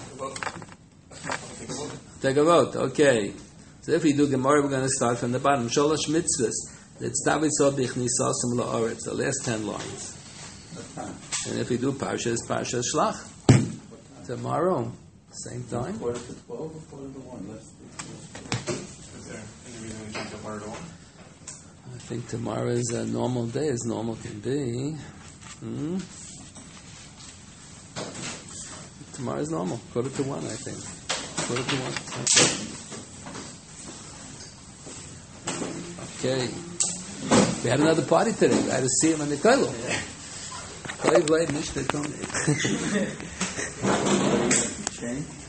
Take a vote. Okay. So if we do Gemara, we're going to start from the bottom. Sholosh mitzvahs. It's David Sobich Nisasum La'aretz. The last ten lines. And if we do Parsha, it's Parsha Shlach. Tomorrow, same time. Quarter to twelve or quarter to one? Let's Is there any reason we should go quarter to one? I think tomorrow is a normal day, as normal can be. Hmm? Tomorrow is normal. Quarter to one, I think. Quarter to one. Okay. We had another party today. I had to see him in the Koilo. Koilo, Mishnah, Koilo.